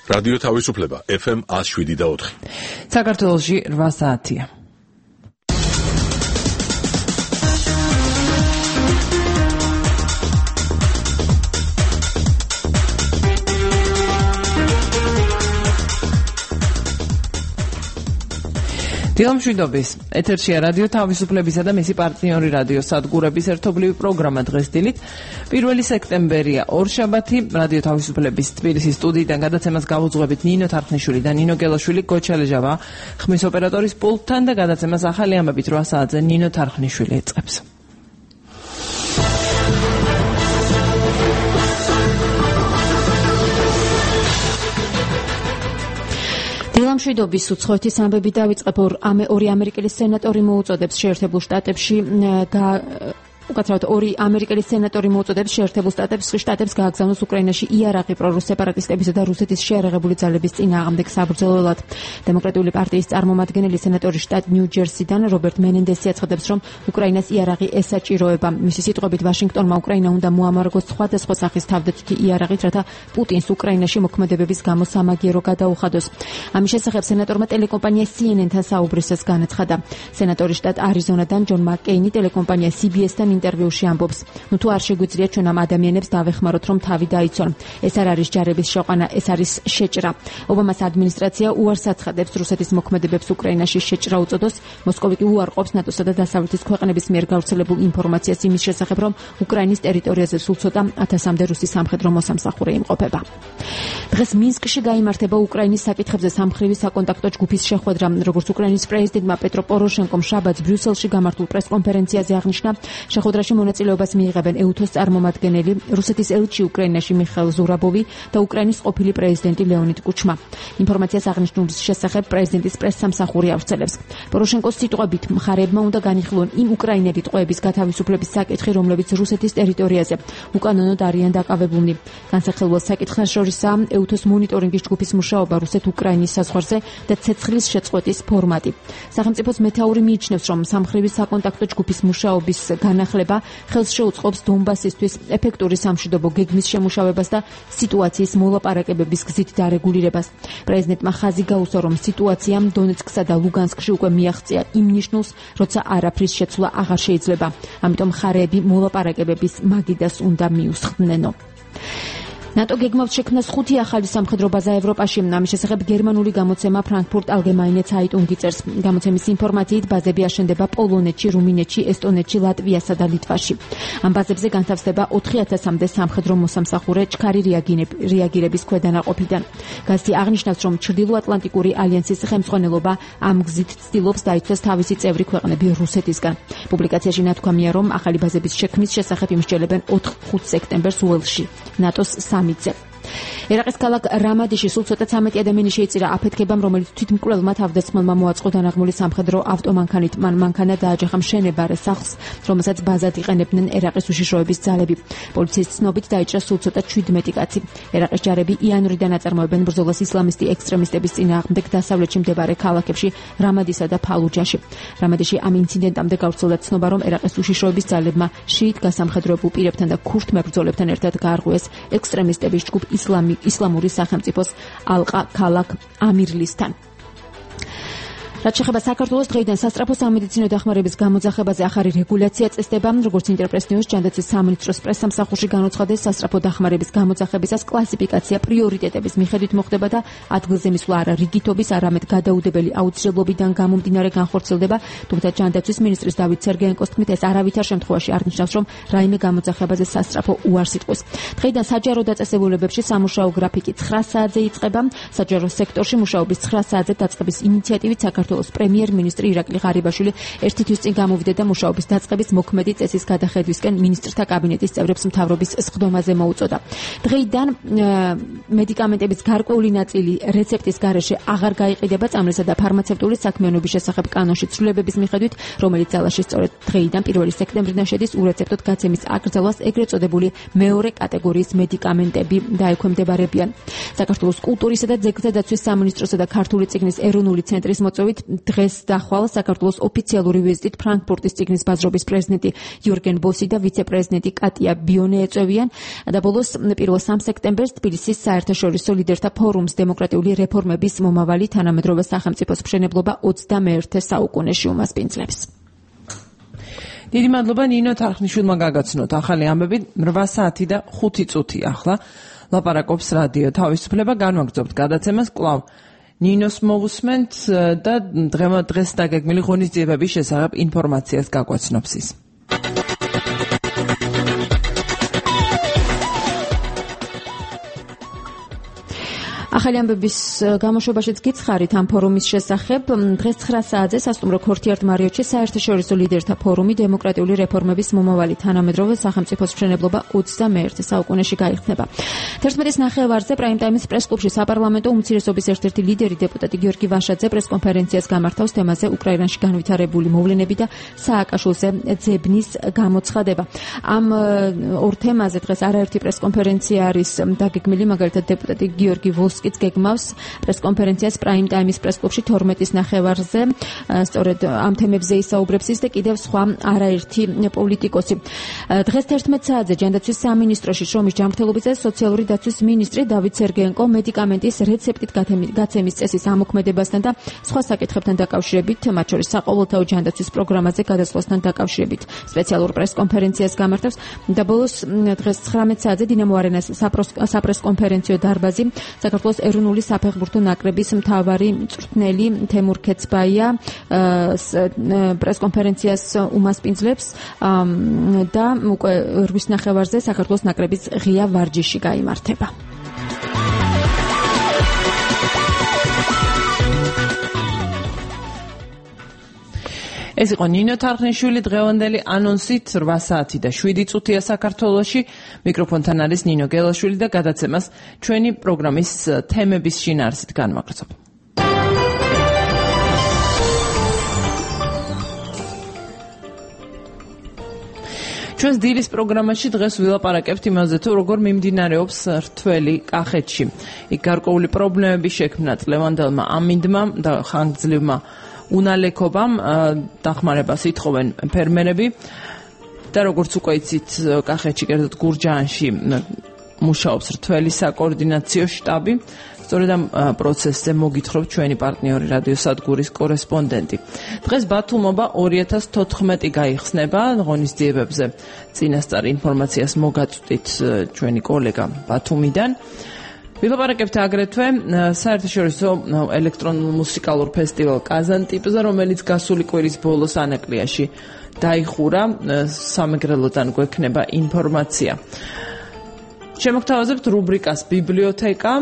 რადიო თავისუფლება FM 107.4. საქართველოში 8 საათია. დილამშვიდობის. ეთერშია რადიო თავისუფლებისა და მისი პარტნიორი რადიო სადგურების ერთობლივი პროგრამა დღეს დილით 1 სექტემბერია ორშაბათი. რადიო თავისუფლების თბილისის სტუდიიდან გადაცემას გავუძღვებით ნინო თარხნიშვილი და ნინო გელაშვილი, გოჩალეჟავა ხმის ოპერატორის პულტთან და გადაცემას ახალი ამბებით 8 საათზე ნინო თარხნიშვილი ეწყებს. დილამშვიდობის უცხოეთის ამბები დავიწყებ. ორი ამერიკელის სენატორი მოუწოდებს შეერთებულ შტატებში უკაცრავად ორი ამერიკელის სენატორი მოუწოდებს შეერთებულ შტატებს გააგზავნოს უკრაინაში იარაღი პრორუს სეპარატისტებისა და რუსეთის შეიარაღებული ძალების წინააღმდეგ საბრძოლველად. დემოკრატიული პარტიის წარმომადგენელი სენატორი შტატ ნიუ-ჯერსიდან რობერტ მენენდესი აცხადებს, რომ უკრაინას იარაღი ესაჭიროება. მისი სიტყვებით, ვაშინგტონმა უკრაინა უნდა მოამარგოს სხვადასხვა სახის თავდაცვითი იარაღით, რათა პუტინს უკრაინაში მოქმედებების გამო სამაგიერო გადაუხადოს. ამის შესახებ სენატორმა ტელეკომპანია CNN-თან საუბრისას განაცხადა. სენატორი შტატ არიზონადან ჯონ მაკკეინი ტელეკომპანია CBS-თან ინტერვიუში ამბობს, თუ არ შეგვიძლია ჩვენ ამ ადამიანებს დავეხმაროთ, რომ თავი დაიცვან. ეს არ არის ჯარების შეყვანა, ეს არის შეჭრა. ობამას ადმინისტრაცია უარს აცხადებს რუსეთის მოქმედებებს უკრაინაში შეჭრა უწოდოს. მოსკოვი კი უარყოფს ნატოსა და დასავლეთის ქვეყნების მიერ გავრცელებულ ინფორმაციას იმის შესახებ, რომ უკრაინის ტერიტორიაზე სულ ცოტა 1000-მდე რუსი სამხედრო მოსამსახურე იმყოფება. დღეს მინსკში გაიმართება უკრაინის საკითხებზე სამმხრივი საკონტაქტო ჯგუფის შეხვედრა. როგორც უკრაინის პრეზიდენტმა პეტრო პოროშენკომ შაბათს ბრიუსელში გამართულ პრესკონფერენციაზე აღნიშნა, შეხვედრაში მონაწილეობას მიიღებენ ეუთოს წარმომადგენელი, რუსეთის ელჩი უკრაინაში მიხაილ ზურაბოვი და უკრაინის ყოფილი პრეზიდენტი ლეონიდ კუჩმა. ინფორმაციას აღნიშნულის შესახებ პრეზიდენტის პრესსამსახური ავრცელებს. პოროშენკოს სიტყვებით, მხარეებმა უნდა განიხილონ იმ უკრაინელი ტყვეების გათავისუფლების საკითხი, რომლებიც რუსეთის ტერიტორიაზე უკანონოდ არიან დაკავებულნი. განსახილველ საკითხებს შორისაა ეუთოს მონიტორინგის ჯგუფის მუშაობა რუსეთ-უკრაინის საზღვარზე და ცეცხლის შეწყვეტის ფორმატი. სახელმწიფოს მეთაური მიიჩნევს, რომ სამმხრივი საკონტაქტო ჯგუფის მუშაობის განახლება ხელს შეუწყობს დონბასისთვის ეფექტური სამშვიდობო გეგმის შემუშავებას და სიტუაციის მოლაპარაკებების გზით დარეგულირებას. პრეზიდენტმა ხაზი გაუსვა, რომ სიტუაციამ დონეცკსა და ლუგანსკში უკვე მიაღწია იმ ნიშნულს, როცა არაფრის შეცვლა აღარ შეიძლება. ამიტომ მხარეები მოლაპარაკებების მაგიდას უნდა მიუსხდნენო. ნატო გეგმავს შექმნას 5 ახალი სამხედრო ბაზა ევროპაში. ამის შესახებ გერმანული გამოცემა Frankfurt Allgemeine Zeitung წერს. გამოცემის ინფორმაციით ბაზები აშენდება პოლონეთში, რუმინეთში, ესტონეთში, ლატვიასა და ლიტვაში. ამ ბაზებზე განთავსდება 4000-მდე სამხედრო მოსამსახურე ჩქარი რეაგირების ქვედანაყოფიდან. გაზეთი აღნიშნავს, რომ ჩრდილოატლანტიკური ალიანსის ხელმძღვანელობა ამ გზით ცდილობს დაიცვას თავისი წევრი ქვეყნები რუსეთისგან. პუბლიკაციაში ნათქვამია, რომ ახალი ბაზების შექმნის შესახებ იმსჯელებენ 4-5 სექტემბერს უელსში, ნატოს სამიტზე. ერაყის ქალაქ რამადიში სულ ცოტა 13 ადამიანი შეიწირა აფეთქებამ, რომელიც თვითმკვლელმა თავდაცმელმა მოაწყო დანაღმული სამხედრო ავტომანქანით. მან მანქანა დააჯახა მშენებარე სახლს, რომელსაც ბაზად იყენებდნენ ერაყის უშიშროების ძალები. პოლიციის ცნობით დაიჭრა სულ ცოტა 17 კაცი. ერაყის ჯარები იანვრიდან აწარმოებენ ბრძოლას ისლამისტი ექსტრემისტების წინააღმდეგ დასავლეთში მდებარე ქალაქებში რამადისა და ფალუჯაში. რამადიში ამ ინციდენტამდე გავრცელდა ცნობა, რომ ერაყის უშიშროების ძალებმა შიიტ გასამხედროებულ პირებთან და ქურთ მებრძოლებთან ერთად გაარღვიეს ექსტრემისტების ჯგუფ ისლამური სახელმწიფოს ალყა ქალაქ ამირლისთან. რაც შეეხება საქართველოს, დღეიდან სასწრაფო სამედიცინო დახმარების გამოძახებაზე ახალი რეგულაცია წესდება. როგორც ინტერპრეს ნიუს ჯანდაცვის სამინისტროს პრესსამსახურში განუცხადეს, სასწრაფო დახმარების გამოძახებისას კლასიფიკაცია პრიორიტეტების მიხედვით მოხდება და ადგილზე მისვლა არა რიგითობის, არამედ გადაუდებელი აუცილებლობიდან გამომდინარე განხორციელდება. თუმცა ჯანდაცვის მინისტრის დავით სერგეენკოს თქმით, ეს არავითარ შემთხვევაში არ ნიშნავს, რომ რაიმე გამოძახებაზე სასწრაფო უარს იტყვის. დღეიდან საჯარო დაწესებულებებში სამუშაო გრაფიკი 9 საათზე იწყება. საჯარო სექტორში მუშაობის 9 საათზე დაწყების ინიციატივით საქართველოს პრემიერ-მინისტრი ირაკლი ღარიბაშვილი ერთი თვის წინ გამოვიდა და მუშაობის დაწყების მოქმედი წესის გადახედვისკენ მინისტრთა კაბინეტის წევრებს მთავრობის სხდომაზე მოუწოდა. დღეიდან მედიკამენტების გარკვეული ნაწილი რეცეპტის გარეშე აღარ გაიყიდება წამლისა და ფარმაცევტული საქმიანობის შესახებ კანონში ცვლილებების მიხედვით, რომელიც ძალაში სწორედ დღეიდან 1 სექტემბრიდან შედის ურეცეპტოდ გაცემის აკრძალვას ეგრეთ წოდებული მეორე კატეგორიის მედიკამენტები დაექვემდებარებიან. საქართველოს კულტურისა და ძეგლთა დაცვის სამინისტროსა და ქართული წიგნის ეროვნული ცენტრის მოწვევით დღეს დახვალ საქართველოს ოფიციალური ვიზიტით ფრანკფურტის წიგნის ბაზრობის პრეზიდენტი იურგენ ბოსი და ვიცე-პრეზიდენტი კატია ბიონე ეწევიან და ბოლოს 1 სექტემბერს თბილისის საერთაშორისო ლიდერთა ფორუმს დემოკრატიული რეფორმების მომავალი თანამედროვე სახელმწიფოს მშენებლობა 21 საუკუნეში უმასპინძლებს. დიდი მადლობა ნინო თარხნიშვილმა გაგაცნოთ ახალი ამბები 8 საათი და 5 წუთი ახლა ლაპარაკობს რადიო თავისუფლება განვაგრძობთ გადაცემას კვლავ ნინოს მოვუსმენთ და დღეს დაგეგმილი ღონისძიებების შესახებ ინფორმაციას გაგვაცნობს ის. ახალი ამბების გამოშვებაშიც გიცხარით ამ ფორუმის შესახებ. დღეს 9 საათზე სასტუმრო ქორთიართ მარიოტში საერთაშორისო ლიდერთა ფორუმი დემოკრატიული რეფორმების მომავალი თანამედროვე სახელმწიფოს მშენებლობა 21 საუკუნეში გაიხსნება. 11:30-ზე პრაიმ-ტაიმის პრესკლუბში საპარლამენტო უმცირესობის ერთ-ერთი ლიდერი დეპუტატი გიორგი ვაშაძე პრესკონფერენციას გამართავს თემაზე უკრაინაში განვითარებული მოვლენები და სააკაშვილზე ძებნის გამოცხადება. ამ ორ თემაზე დღეს არაერთი პრესკონფერენცია არის დაგეგმილი, მაგალითად დეპუტატი გიორგი ვოსკიც გეგმავს პრესკონფერენციას პრაიმ-ტაიმის პრესკლუბში 12:30-ზე. სწორედ ამ თემებზე ისაუბრებს ის და კიდევ სხვა არაერთი პოლიტიკოსი. დღეს 11 საათზე ჯანდაცვის სამინისტროში შრომის ჯანმრთელობის და სოციალური დაცვის მინისტრი დავით სერგეენკო მედიკამენტის რეცეპტით გაცემის წესის ამოქმედებასთან და სხვა საკითხებთან დაკავშირებით, მათ შორის საყოველთაო ჯანდაცვის პროგრამაზე გადასვლასთან დაკავშირებით სპეციალურ პრესკონფერენციას გამართავს და ბოლოს დღეს 19 საათზე დინამო არენას საპრესკონფერენციო დარბაზი საქართველოს ეროვნული საფეხბურთო ნაკრების მთავარი მწვრთნელი თემურ ქეცბაია პრესკონფერენციას უმასპინძლებს და უკვე 8:30-ზე საქართველოს ნაკრების ღია ვარჯიში გაიმართება. ეს იყო ნინო თარხნიშვილი დღევანდელი ანონსით 8 საათი და 7 წუთია საქართველოში. მიკროფონთან არის ნინო გელაშვილი და გადაცემას ჩვენი პროგრამის თემების შინაარსით განვაგრძობ. ჩვენს დილის პროგრამაში დღეს ვილაპარაკებთ იმაზე, თუ როგორ მიმდინარეობს რთველი კახეთში. იქ გარკვეული პრობლემები შექმნა წლევანდელმა ამინდმა და ხანგრძლივმა უნალექობამ დახმარებას ითხოვენ ფერმერები და როგორც უკვე იცით, კახეთში კერძოდ გურჯაანში მუშაობს რთველი საკოორდინაციო შტაბი. სწორედ ამ პროცესზე მოგითხრობ ჩვენი პარტნიორი რადიო სადგურის კორესპონდენტი. დღეს ბათუმობა 2014 გაიხსნება ღონისძიებებზე. წინასწარ ინფორმაციას მოგაწვდით ჩვენი კოლეგა ბათუმიდან. ვილაპარაკებთ აგრეთვე საერთაშორისო ელექტრონულ მუსიკალურ ფესტივალ კაზანტიპზე, რომელიც გასული კვირის ბოლოს ანაკლიაში დაიხურა. სამეგრელოდან გვექნება ინფორმაცია. შემოგთავაზებთ რუბრიკას ბიბლიოთეკა.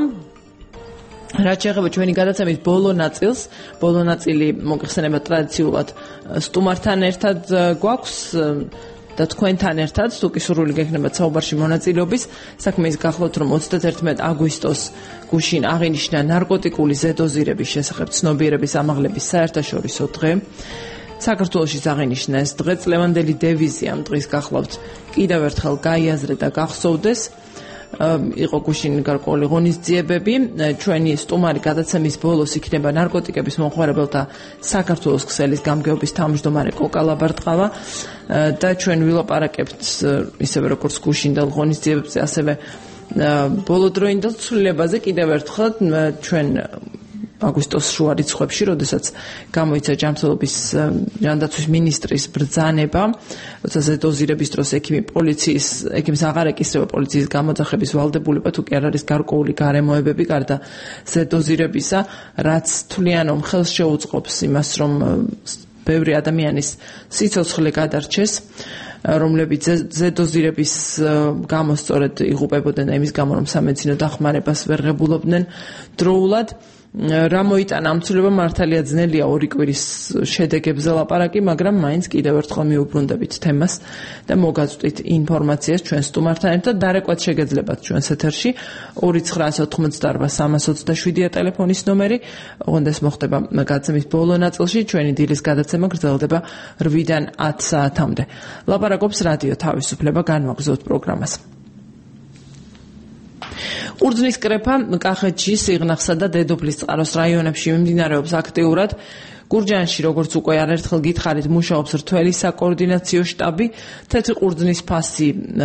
რაც შეეხება ჩვენი გადაცემის ბოლო ნაწილს, ბოლო ნაწილი მოგხსენება ტრადიციულად სტუმართან ერთად გვაქვს და თქვენთან ერთად, თუ კი სურვილი გექნებათ საუბარში მონაწილეობის, საქმე ის გახლავთ, რომ 31 აგვისტოს გუშინ აღინიშნა ნარკოტიკული ზედოზირების შესახებ ცნობიერების ამაღლების საერთაშორისო დღე. საქართველოში აღინიშნა ეს დღე, წლევანდელი დევიზი ამ დღის გახლავთ კიდევ ერთხელ გაიაზრე და გახსოვდეს. იყო გუშინ გარკვეული ღონისძიებები. ჩვენი სტუმარი გადაცემის ბოლოს იქნება ნარკოტიკების მომხმარებელთა საქართველოს ქსელის გამგეობის თავმჯდომარე კოკა ლაბარტყავა და ჩვენ ვილაპარაკებთ ისევე როგორც გუშინდელ ღონისძიებებზე, ასევე ბოლოდროინდელ ცვლილებაზე კიდევ ერთხელ ჩვენ აგვისტოს შუა რიცხვებში, როდესაც გამოიცა ჯანმრთელობის ჯანდაცვის მინისტრის ბრძანება, როცა ზედოზირების დროს ექიმს აღარ ეკისრება პოლიციის გამოძახების ვალდებულება, თუ კი არ არის გარკვეული გარემოებები გარდა ზედოზირებისა, რაც თვლიანომ ხელს შეუწყობს იმას, რომ ბევრი ადამიანის სიცოცხლე გადარჩეს, რომლებიც ზედოზირების გამო სწორედ იღუპებოდნენ და იმის გამო, რომ სამედიცინო დახმარებას ვერ ღებულობდნენ დროულად. რა მოიტანა ამ ცვლილებამ, მართალია ძნელია ორი კვირის შედეგებზე ლაპარაკი, მაგრამ მაინც კიდევ ერთხელ მიუბრუნდებით თემას და მოგაწვდით ინფორმაციას ჩვენ სტუმართან ერთად. დარეკვაც შეგეძლებათ ჩვენს ეთერში 2908327-ია ტელეფონის ნომერი. ოღონდ ეს მოხდება გადაცემის ბოლო ნაწილში. ჩვენი დილის გადაცემა გრძელდება 8-დან 10 საათამდე. ლაპარაკობს რადიო თავისუფლება, განვაგრძობთ პროგრამას. ურძნის კრეფა კახეთში, სიღნაღსა და დედოფლისწყაროს რაიონებში მიმდინარეობს აქტიურად. გურჯაანში, როგორც უკვე არაერთხელ გითხარით, მუშაობს რთველი საკოორდინაციო შტაბი, თეთრი ყურძნის ფასი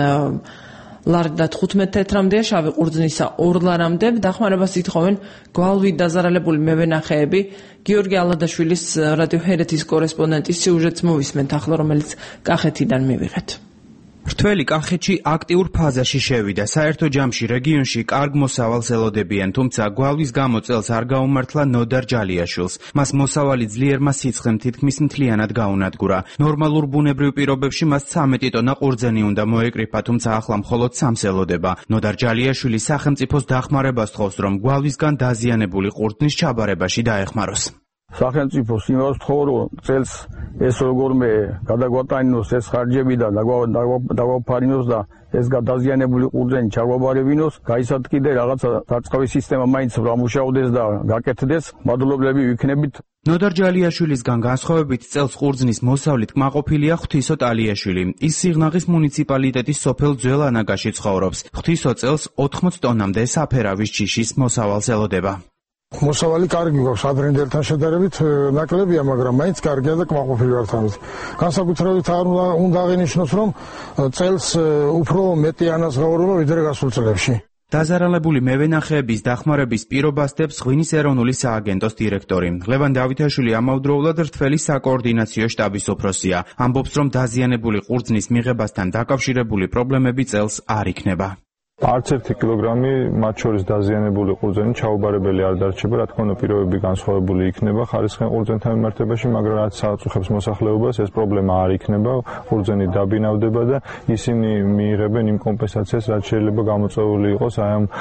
ლარდა 15 თეთრამდეა, შავი ყურძნისა 2 ლარამდე. დახმარებას ითხოვენ გვალვით დაზარალებული მევენახეები. გიორგი ალადაშვილის რადიო ჰერეთის კორესპონდენტის სიუჟეტს მოვისმენთ ახლა, რომელიც კახეთიდან მივიღეთ. რთველი კახეთში აქტიურ ფაზაში შევიდა. საერთო ჯამში რეგიონში კარგ მოსავალს ელოდებიან, თუმცა გვალვის გამო წელს არ გაუმართლა ნოდარ ჯალიაშვილს. მას მოსავალი ძლიერმა სიცხემ თითქმის მთლიანად გაუნადგურა. ნორმალურ ბუნებრივ პირობებში მას 13 ტონა ყურძენი უნდა მოეკრიფა, თუმცა ახლა მხოლოდ 3 ელოდება. ნოდარ ჯალიაშვილი სახელმწიფოს დახმარებას თხოვს, რომ გვალვისგან დაზიანებული ყურძნის ჩაბარებაში დაეხმაროს. სახელმწიფოს იმას თხოვ, რომ წელს ეს როგორმე გადაგვატანინოს ეს ხარჯები და დაგვაფარინოს და ეს გადაზიანებული ყურძენი ჩაგვაბარებინოს, გაიცათ კიდე რაღაცა დაწყების სისტემა მაინც რამუშავდეს და გაკეთდეს, მადლობლები ვიქნებით. ნოდარ ჯალიაშვილისგან განსხვავებით წელს ყურძნის მოსავლით კმაყოფილია ღვთისო ტალიაშვილი. ის სიღნაღის მუნიციპალიტეტის სოფელ ძველანაგაში ცხოვრობს. ღვთისო წელს 80 ტონამდე საფერავის ჯიშის მოსავალს ელოდება. მოსავალი კარგი გვაქვს ადრინდელთან შედარებით, ნაკლებია, მაგრამ მაინც კარგია და კმაყოფილი ვართ ამით. განსაკუთრებით უნდა აღინიშნოს, რომ წელს უფრო მეტი ანაზღაურება ვიდრე გასულ წლებში. დაზარალებული მევენახეების დახმარების პირობას დებს ღვინის ეროვნული სააგენტოს დირექტორი. ლევან დავითაშვილი ამავდროულად რთველი საკოორდინაციო შტაბის უფროსია. ამბობს, რომ დაზიანებული ყურძნის მიღებასთან დაკავშირებული პრობლემები წელს არ იქნება. არც 1 კილოგრამი, მათ შორის დაზიანებული ყურძენი ჩაუბარებელი არ დარჩება, რა თქმა უნდა პირობები განსხვავებული იქნება ხარისხიან ყურძენთან მიმართებაში, მაგრამ რაც აწუხებს მოსახლეობას, ეს პრობლემა არ იქნება, ყურძენი დაბინავდება და ისინი მიიღებენ იმ კომპენსაციას, რაც შეიძლება გამოწვეული იყოს აი ამ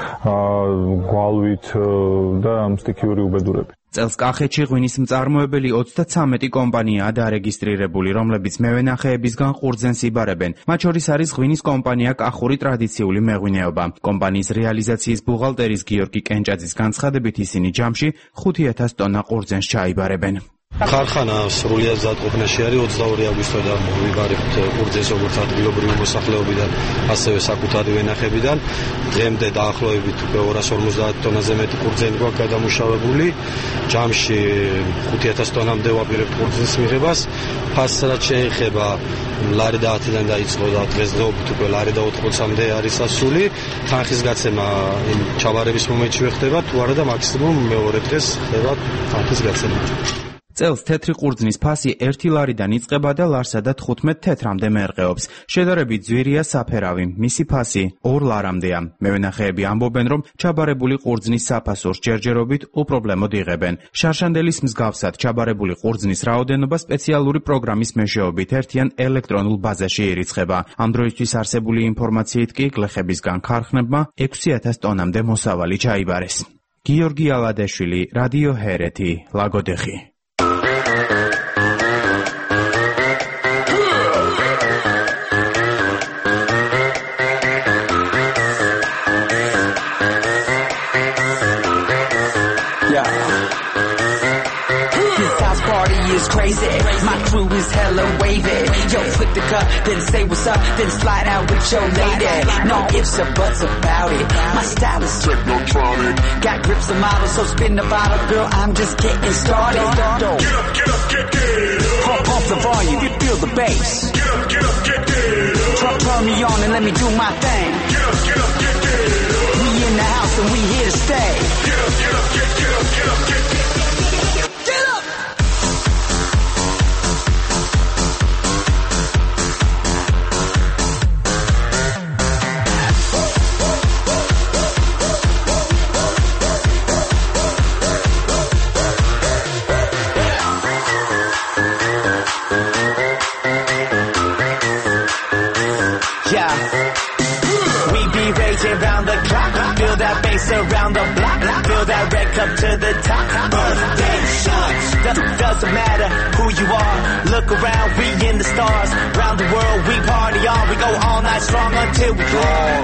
გვალვით და ამ სტიქიური უბედურებით. წელს კახეთში ღვინის მწარმოებელი 33 კომპანიაა დარეგისტრირებული, რომლებიც მევენახეებისგან ყურძენს იბარებენ. მათ შორის არის ღვინის კომპანია კახური ტრადიციული მეღვინეობა. კომპანიის რეალიზაციის ბუღალტერის გიორგი კენჭაძის განცხადებით ისინი ჯამში 5000 ტონა ყურძენს ჩაიბარებენ. ქარხანა სრულიად ზადყოფნაში არის 22 აგვისტოდან ვიბარებთ ყურძენს როგორც ადგილობრივი მოსახლეობიდან, ასევე საკუთარი ვენახებიდან. დღემდე დაახლოებით 250 ტონაზე მეტი ყურძენი გვაქვს გადამუშავებული. ჯამში 5000 ტონამდე ვაპირებთ ყურძნის მიღებას. ფასს რაც შეეხება ლარი და 10-დან დაიწყო და დღესდღეობით უკვე ლარი და 80-მდე არის ასული. თანხის გაცემა იმ ჩაბარების მომენტში ხდება, თუ არა და მაქსიმუმ მეორე დღეს ხდება თანხის გაცემა. წელს თეთრი ყურძნის ფასი 1 ლარიდან იწყება და ლარსა და 15 თეთრამდე მერყეობს. შედარებით ძვირია საფერავი, მისი ფასი 2 ლარამდეა. მევენახეები ამბობენ, რომ ჩაბარებული ყურძნის საფასურს ჯერჯერობით უპრობლემოდ იღებენ. შარშანდელის მსგავსად ჩაბარებული ყურძნის რაოდენობა სპეციალური პროგრამის მეშვეობით ერთიან ელექტრონულ ბაზაში ირიცხება. ამ დროისთვის არსებული ინფორმაციით კი გლეხებისგან ქარხნებმა 6000 ტონამდე მოსავალი ჩაიბარეს. გიორგი ალადაშვილი, რადიო ჰერეთი, ლაგოდეხი. Crazy, my crew is hella wavy. Yo, flip the cup, then say what's up, then slide out with your lady. No ifs or buts about it. My style is technotronic. Got grips and models, so spin the bottle, girl. I'm just getting started. Get up, get down. Pump the volume, you feel the bass. Get up, get down. Turn me on and let me do my thing. Get up, get down. We in the house and we here to stay. Get up, get up, get down. Round the clock, feel that bass around the block, feel that red cup to the top. Birthday shots, doesn't matter who you are. Look around, we in the stars. Round the world, we party on. We go all night strong until we draw.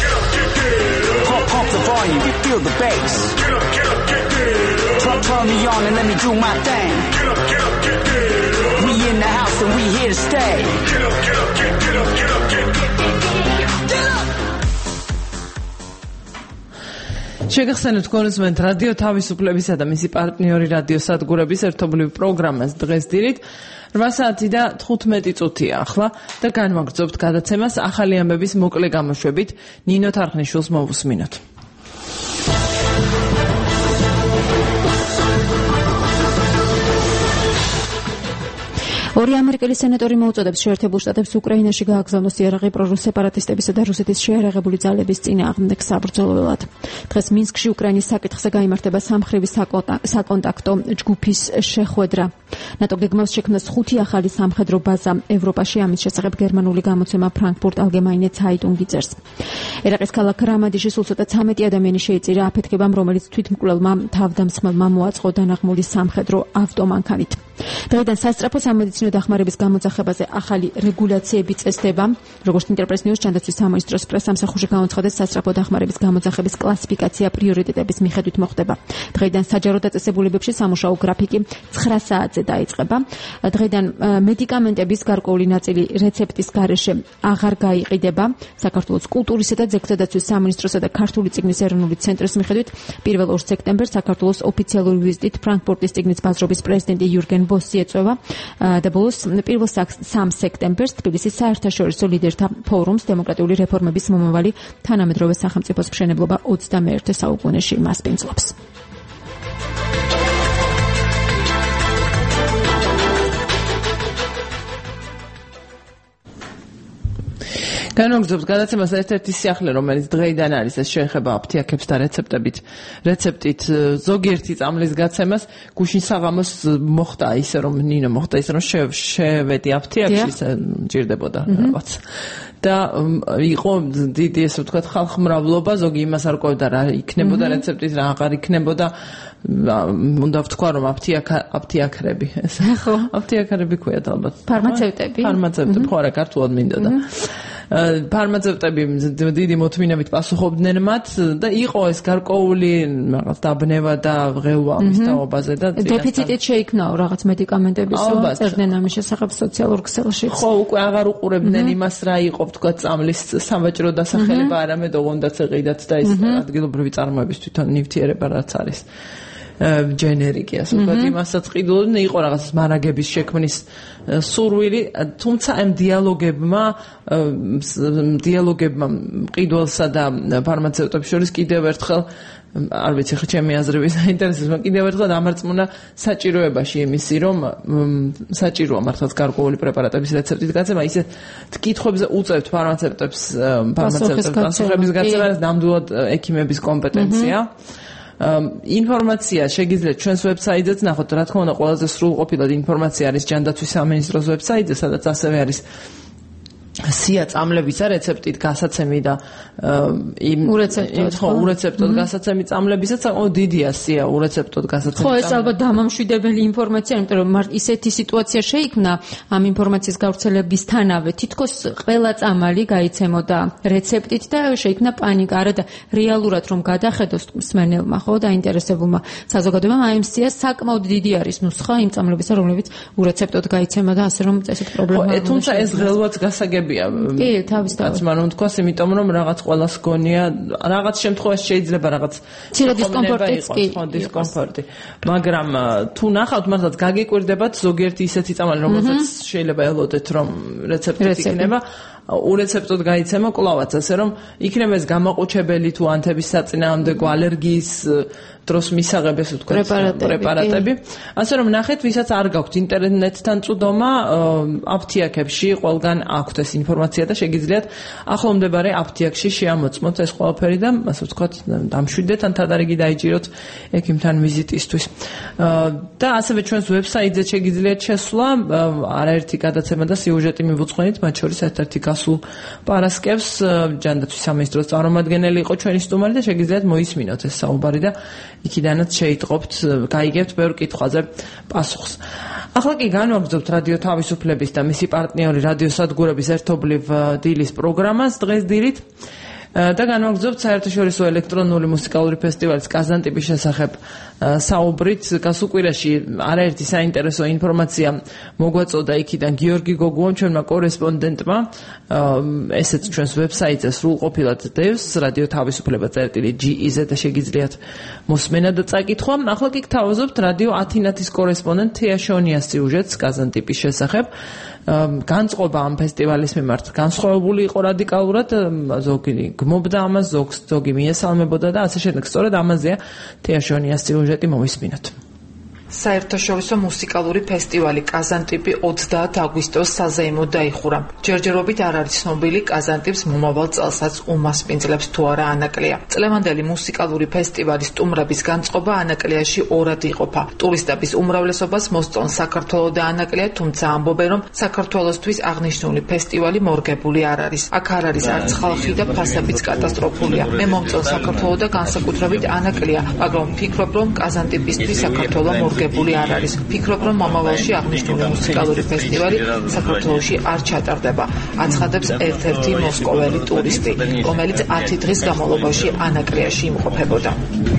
Pump the volume, you feel the bass. Turn me on and let me do my thing. We in the house and we here to stay. Get up, get up, get up, get up, get up. შეგახსენებთ კონსუმენტ რადიო თავისუფლებისა და მისი პარტნიორი რადიო სადგურების ერთობლივ პროგრამას დღეს დილით 8 საათი და 15 წუთია ახლა და განვაგრძობთ გადაცემას ახალი ამბების მოკლე გამოშვებით ნინო თარხნიშვილს მოვუსმინოთ. ორი ამერიკელი სენატორი მოუწოდებს შეერთებულ შტატებს უკრაინაში გააგზავნოს იარაღი პრორუს სეპარატისტებისა და რუსეთის შეიარაღებული ძალების წინააღმდეგ საბრძოლველად. დღეს მინსკში უკრაინის საკითხზე გაიმართება სამხრივი საკონტაქტო ჯგუფის შეხვედრა. ნატო გეგმავს შექმნას 5 ახალი სამხედრო ბაზა ევროპაში, ამის შესახებ გერმანული გამოცემა Frankfurt Allgemeine Zeitung იწერს. ერაყის ქალაქ რამადიში სულ ცოტა 13 ადამიანი შეიწირა აფეთქებამ, რომელიც თვითმკვლელმა თავდამსხმელმა მოაწყო დანაღმული სამხედრო ავტომანქანით. დღეიდან სასწრაფო სამედიცინო დახმარების გამოძახებაზე ახალი რეგულაციები წესდება. როგორც ინტერპრეს ნიუს ჯანდაცვის სამინისტროს პრესამსახურში გამოცხადეს, სასწრაფო დახმარების გამოძახების კლასიფიკაცია პრიორიტეტების მიხედვით მოხდება. დღეიდან საჯარო დაწესებულებებში სამუშაო გრაფიკი 9 საათზე დაიწყება. დღეიდან მედიკამენტების გარკვეული ნაწილი რეცეპტის გარეშე აღარ გაიყიდება. საქართველოს კულტურისა და ძეგლთა დაცვის სამინისტროსა და ქართული წიგნის ეროვნული ცენტრის მიხედვით 1 სექტემბერს საქართველოს ოფიციალური ვიზიტით ფრანკფურტის წიგნის ბაზრობის პრეზიდენტი იურგენ ბოსი ეწევა და ბოლოს 1 სექტემბერს თბილისის საერთაშორისო ლიდერთა ფორუმს დემოკრატიული რეფორმების მომავალი თანამედროვე სახელმწიფოს მშენებლობა 21 საუკუნეში მასპინძლობს. განვაგრძობთ გადაცემას ერთ-ერთი სიახლე, რომელიც დღეიდან არის, ეს შეეხება აფთიაქებს და რეცეპტით ზოგიერთი წამლის გაცემას. გუშინ საღამოს მოხდა ისე, რომ ნინო მოხდა ისე, რომ შევედი აფთიაქში, ჭირდებოდა რაღაც. და იყო დიდი ესე ვთქვათ ხალხმრავლობა, ზოგი იმას არ ყვევდა რა იქნებოდა რეცეპტით, რა აღარ იქნებოდა. უნდა ვთქვა, რომ აფთიაქრები ეს. ხო, აფთიაქრები ქვიათ ალბათ. ფარმაცევტები, ხო, არა, ქართულად მინდოდა. ფარმაცევტები დიდი მოთმინებით პასუხობდნენ მათ და იყო ეს გარკვეული რაღაც დაბნევა და ღევა ამის თაობაზე და დეფიციტით შეიქმნაო რაღაც მედიკამენტების, რომ წერდნენ ამის შესახებ სოციალურ ქსელში. ხო, უკვე აღარ უყურებდნენ იმას რა იყო ვთქვა წამლის სამაჭრო დასახელება, არამედ ოღონდაც ეყიდათ და ეს ადგილობრივი წარმოების თვითონ ნივთიერება რაც არის. ჯენერიკი ასე ვთქვათ, იმასაც ყიდულობდნენ, იყო რაღაც მარაგების შექმნის სურვილი, თუმცა ამ დიალოგებმა ყიდველსა და ფარმაცევტებს შორის კიდევ ერთხელ არ ვიცი ხა ჩემი აზრების საინტერესოა, კიდევ ერთხელ დამარწმუნა საჭიროებაში იმისი, რომ საჭიროა მართლაც გარკვეული პრეპარატების რეცეპტით გაცემა, ისე კითხვებზე უწევთ ფარმაცევტებს პასუხების გაცემა, ნამდვილად ექიმების კომპეტენცია. ინფორმაცია შეგიძლიათ ჩვენს ვებსაიტზეც ნახოთ, რა თქმა უნდა, ყველაზე სრულყოფილად ინფორმაცია არის ჯანდაცვის სამინისტროს ვებსაიტზე, სადაც ასევე არის სია წამლებისა რეცეპტით გასაცემი და ურეცეპტოდ გასაცემი წამლებისაც საკმაოდ დიდია სია ურეცეპტოდ გასაცემი. ხო, ეს ალბათ დამამშვიდებელი ინფორმაცია, იმიტომ რომ ისეთი სიტუაცია შეიქმნა ამ ინფორმაციის გავრცელებისთანავე, თითქოს ყველა წამალი გაიცემოდა რეცეპტით და შეიქმნა პანიკა. არა და რეალურად რომ გადახედოს მსმენელმა, ხო, დაინტერესებულმა საზოგადოებამ, აი ამ სიას საკმაოდ დიდი არის ნუსხა იმ წამლებისა, რომლებიც ურეცეპტოდ გაიცემა და ასე რომ ესეთ პრობლემა. თუმცა ეს ღელვაც გასაგებია. კი, თავისთავად. მაგრამ თქვას, იმიტომ რომ რაღაც ყველას გონია, რაღაც შემთხვევაში შეიძლება რაღაც დისკომფორტი. მაგრამ თუ ნახავთ, მართლაც გაგიკვირდებათ ზოგიერთი ისეთი წამალი, რომელსაც შეიძლება ელოდეთ, რომ რეცეპტით იქნება. ურეცეპტოდ გაიცემა კლავაც, ასე რომ იქნება ეს გამაყუჩებელი თუ ანთების საწინააღმდეგო ალერგიის დროს მისაღებეს ვთქვათ პრეპარატები. ასე რომ ნახეთ, ვისაც არ გაქვთ ინტერნეტთან წვდომა, აფთიაქებში ყველგან აქვთ ეს ინფორმაცია და შეგიძლიათ ახლომდებარე აფთიაქში შეამოწმოთ ეს ყველაფერი და ასე ვთქვათ დამშვიდეთ ან თადარიგი დაიჭიროთ ექიმთან ვიზიტისთვის. და ასევე ჩვენს ვებსაიტზე შეგიძლიათ შესვლა, არაერთი გადაცემა და სიუჟეტი მივუძღვენით, მათ შორის ერთ-ერთი გასულ პარასკევს ჯანდაცვის სამინისტროს წარმომადგენელი იყო ჩვენი სტუმარი და შეგიძლიათ მოისმინოთ ეს საუბარი და იქიდანაც შეიტყობთ, გაიგებთ ბევრ კითხვაზე პასუხს. ახლა კი განვაგრძობთ რადიო თავისუფლების და მისი პარტნიორი რადიო სადგურების ერთობლივ დილის პროგრამას დღეს დილით. და განვაგრძობთ საერთაშორისო ელექტრონული მუსიკალური ფესტივალის კაზანტიპის შესახებ საუბრით გასულ კვირაში არაერთი საინტერესო ინფორმაცია მოგვაწოდა იქიდან გიორგი გოგუამ, ჩვენმა კორესპონდენტმა, ესეც ჩვენს ვებსაიტზე სრულყოფილად დევს რადიო თავისუფლება.ge-ზე და შეგიძლიათ მოსმენა და წაკითხვა. ახლა კი გთავაზობთ რადიო ათინათის კორესპონდენტ თეა შონიას სიუჟეტს კაზანტიპის შესახებ. განწყობა ამ ფესტივალის მიმართ განსხვავებული იყო რადიკალურად, ზოგი გმობდა ამას, ზოგი მიესალმებოდა და ასე შემდეგ. სწორედ ამაზეა თეა შონიას სიუჟეტი, მოვისმინოთ. საერთაშორისო მუსიკალური ფესტივალი კაზანტიპი 30 აგვისტოს საზეიმოდ დაიხურა. ჯერჯერობით არ არის ცნობილი კაზანტიპს მომავალ წელსაც უმასპინძლებს თუ არა ანაკლია. წლევანდელი მუსიკალური ფესტივალის სტუმრების განწყობა ანაკლიაში ორად იყოფა. ტურისტების უმრავლესობას მოსწონს საქართველო და ანაკლია, თუმცა ამბობენ, რომ საქართველოსთვის აღნიშნული ფესტივალი მორგებული არ არის. აქ არ არის არც ხალხი და ფასებიც კატასტროფულია. მე მომწონს საქართველო და განსაკუთრებით ანაკლია, მაგრამ ვფიქრობ, რომ კაზანტიპისთვის საქართველო მორგებული არ არის. ფიქრობ, რომ მომავალში აღნიშნული მუსიკალური ფესტივალი საქართველოში არ ჩატარდება. აცხადებს ერთ-ერთი მოსკოველი ტურისტი, რომელიც 10 დღის განმავლობაში ანაკლიაში იმყოფებოდა.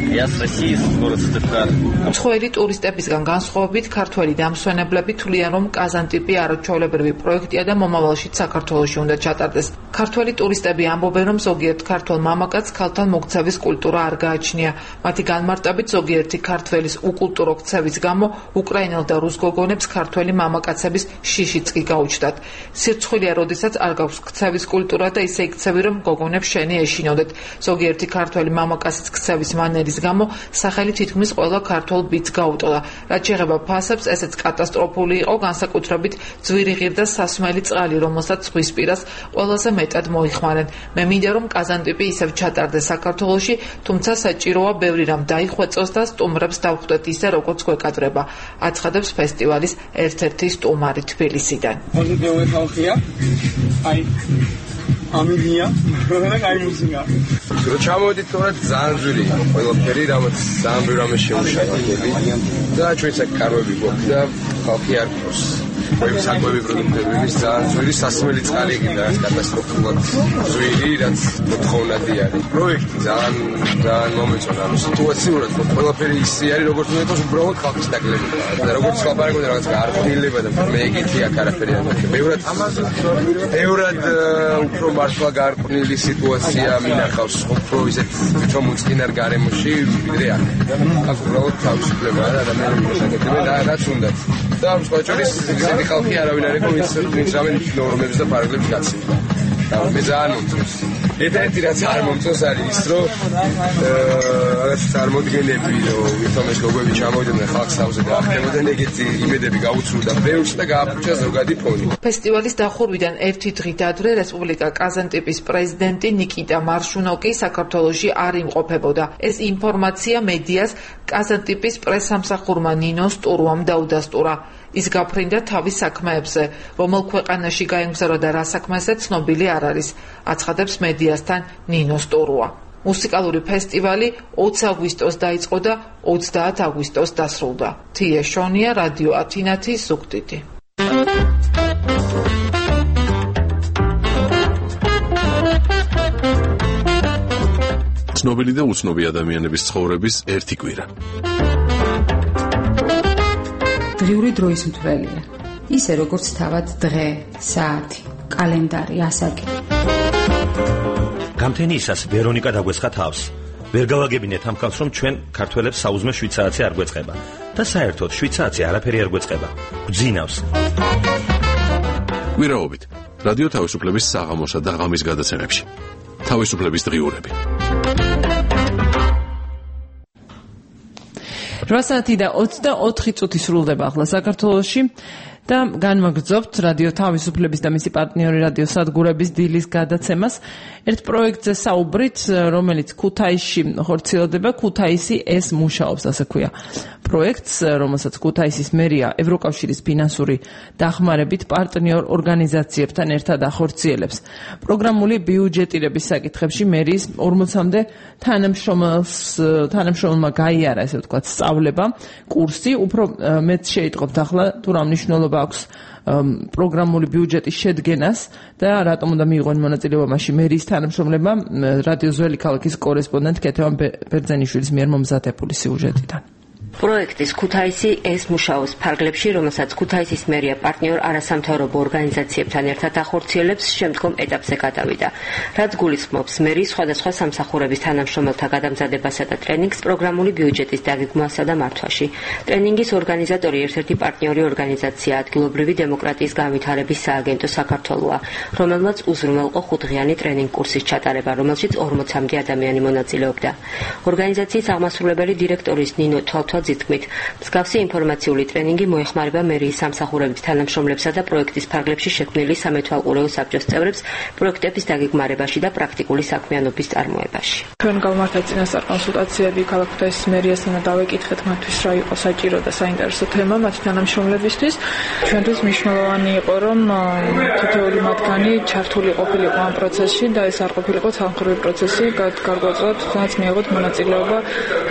უცხოელი ტურისტებისგან განსხვავებით, ქართველი დამსვენებლები თვლიან, რომ კაზანტიპი არაჩვეულებრივი პროექტია და მომავალშიც საქართველოში უნდა ჩატარდეს. ქართველი ტურისტები ამბობენ, რომ ზოგიერთ ქართველ მამაკაცს ქალთან მოქცევის კულტურა არ გააჩნია. მათი განმარტებით ზოგიერთი ქართველის უკულტურო ქცევის გამო უკრაინელ და რუს გოგონებს ქართველი მამაკაცების შიშიც კი გაუჩნდათ. სირცხვილია, როდესაც არ გაქვს ქცევის კულტურა და ისე იქცევი, რომ გოგონებს შენი ეშინოდეთ. ზოგიერთი ქართველი მამაკაცის ქცევის მანერის გამო სახელი თითქმის ყველა ქართველ ბიჭს გაუტოლა. რაც შეეხება ფასებს, ესეც კატასტროფული იყო, განსაკუთრებით ძვირი ღირდა სასმელი წყალი, რომელსაც ზღვისპირას ყველაზე მეტად მოიხმარენ. მე მინდა, რომ კაზანტიპი ისევ ჩატარდეს საქართველოში, თუმცა საჭიროა ბევრი რამ დაიხვეწოს და სტუმრებს დავხვდეთ ისე, როგორც გვეკადრება. აცხადებს ფესტივალის ერთ-ერთი სტუმარი თბილისიდან. ამიგია, პროგრამა გამოსინა. ჩამოვიდით თორე ძალიან ძვირი იყო ყველაფერი, რამაც ძალიან რამე შეუშავებელი და ჩვენც აქ კარვები გვაქვს და ხალხი არ გქოს. ყველი საკვები პროდუქტები ძალიან ძვირი სასმელი წყალი იქნება, რაც კატასტროფულად ძვირი, რაც მოთხოვნადი არის. პროექტი ძალიან მომეწონა, ანუ სიტუაციურად ყველაფერი ისე არის, როგორც უნდა იყოს, უბრალოდ ხალხის დაკლებია. და როგორც ლაპარაკობდი, რაღაც გაარკვივლება და მე ეკითხი აქ არაფერი არ მოხდა. ბევრად უფრო მართლა გარკვეული სიტუაცია მინახავს უფრო ისეთ თვითონ უწყინარ გარემოში ვიდრე აქ. აქ უბრალოდ თავისუფლებაა და ადამიანები შეგეძლება და რაც უნდა. და სხვა შორის ისეთი ხალხი არავინ არ იყო, ვინც რამე ნორმებს და პარაგლებს გაცილდა. და მე ძალიან მომწონს. ერთ-ერთი რაც არ მომწონს არის ის, რომ რაღაც წარმოდგენები, რომ თომეს გოგოები ჩამოვიდნენ ხალხს თავზე და ახდებოდნენ ეგეთი იმედები გაუცრუდა ბევრს და გააფუჭა ზოგადი ფონი. ფესტივალის დახურვიდან ერთი დღით ადრე რესპუბლიკა კაზანტიპის პრეზიდენტი ნიკიტა მარშუნოკი საქართველოში არ იმყოფებოდა. ეს ინფორმაცია მედიას კაზანტიპის პრესსამსახურმა ნინო სტურუამ დაუდასტურა. ის გაფრინდა თავის საქმეებზე, რომელ ქვეყანაში გაემგზავრა და რა საქმეზე ცნობილი არ არის, აცხადებს მედიასთან ნინო სტურუა. მუსიკალური ფესტივალი 20 აგვისტოს დაიწყო და 30 აგვისტოს დასრულდა. თია შონია, რადიო ათინათის ზუგდიდი. ცნობილი და უცნობი ადამიანების ცხოვრების ერთი კვირა. დღიური დროის მთვრელია. ისე როგორც თავად დღე, საათი, კალენდარი, ასაკი. გამთენიისას ვერონიკა დაგვესხა თავს. ვერ გავაგებინეთ ამ კაცს, რომ ჩვენ ქართველებს საუზმე შვიცარიცი არ გვეწყება და საერთოდ შვიცარიცი არაფერი არ გვეწყება. გძინავს. კვირაობით რადიო თავისუფლების საღამოსა და ღამის გადაცემებში. თავისუფლების დღიურები. 8 საათი და 24 წუთი სრულდება ახლა საქართველოში და განმაგრძობთ რადიო თავისუფლების და მისი პარტნიორი რადიო სადგურების დილის გადაცემას. ერთ პროექტზე საუბრით, რომელიც ქუთაისში ხორციელდება, ქუთაისი ეს მუშაობს, ასე ქვია. პროექტს, რომელსაც ქუთაისის მერია ევროკავშირის ფინანსური დახმარებით პარტნიორ ორგანიზაციებთან ერთად ახორციელებს. პროგრამული ბიუჯეტირების საკითხებში მერიის 40-მდე თანამშრომელმა გაიარა, ესე ვთქვათ, სწავლება, კურსი, უფრო მეც შეიტყობთ ახლა თუ რა მნიშვნელობა აქვს პროგრამული ბიუჯეტის შედგენას და რატომ უნდა მიიღონ მონაწილეობა მასში მერიის თანამშრომლებმა რადიო ძველი ქალაქის კორესპონდენტ კეთევან ბერძენიშვილის მიერ მომზადებული სიუჟეტიდან. პროექტის ქუთაისი ეს მუშაობს ფარგლებში, რომელსაც ქუთაისის მერია პარტნიორ არასამთავრობო ორგანიზაციებთან ერთად ახორციელებს, შემდგომ ეტაპზე გადავიდა. რაც გულისხმობს მერის სხვადასხვა სამსახურების თანამშრომელთა გადამზადებასა და ტრენინგს პროგრამული ბიუჯეტის დაგეგმვასა და მართვაში. ტრენინგის ორგანიზატორი ერთ-ერთი პარტნიორი ორგანიზაცია ადგილობრივი დემოკრატიის განვითარების სააგენტო საქართველოა, რომელმაც უზრუნველყო 5დღიანი ტრენინგ კურსის ჩატარება, რომელშიც 40-მდე ადამიანი მონაწილეობდა. ორგანიზაციის აღმასრულებელი დირექტორის ნინო თვალთვალძის თქმით, მსგავსი ინფორმაციული ტრენინგი მოეხმარება მერიის სამსახურების თანამშრომლებსა და პროექტის ფარგლებში შექმნილი სამეთვალყურეო საბჭოს წევრებს პროექტების დაგეგმარებაში და პრაქტიკული საქმიანობის წარმოებაში. ჩვენ გავმართეთ წინასწარ კონსულტაციები ქალაქ ქუთაისის მერიასთან და დავეკითხეთ მათთვის რა იყო საჭირო და საინტერესო თემა მათი თანამშრომლებისთვის. ჩვენთვის მნიშვნელოვანი იყო, რომ თითოეული მათგანი ჩართული ყოფილიყო ამ პროცესში და ეს არ ყოფილიყო თანხმოვანი პროცესი, გარკვეულწილად თუნდაც მიიღოთ მონაწილეობა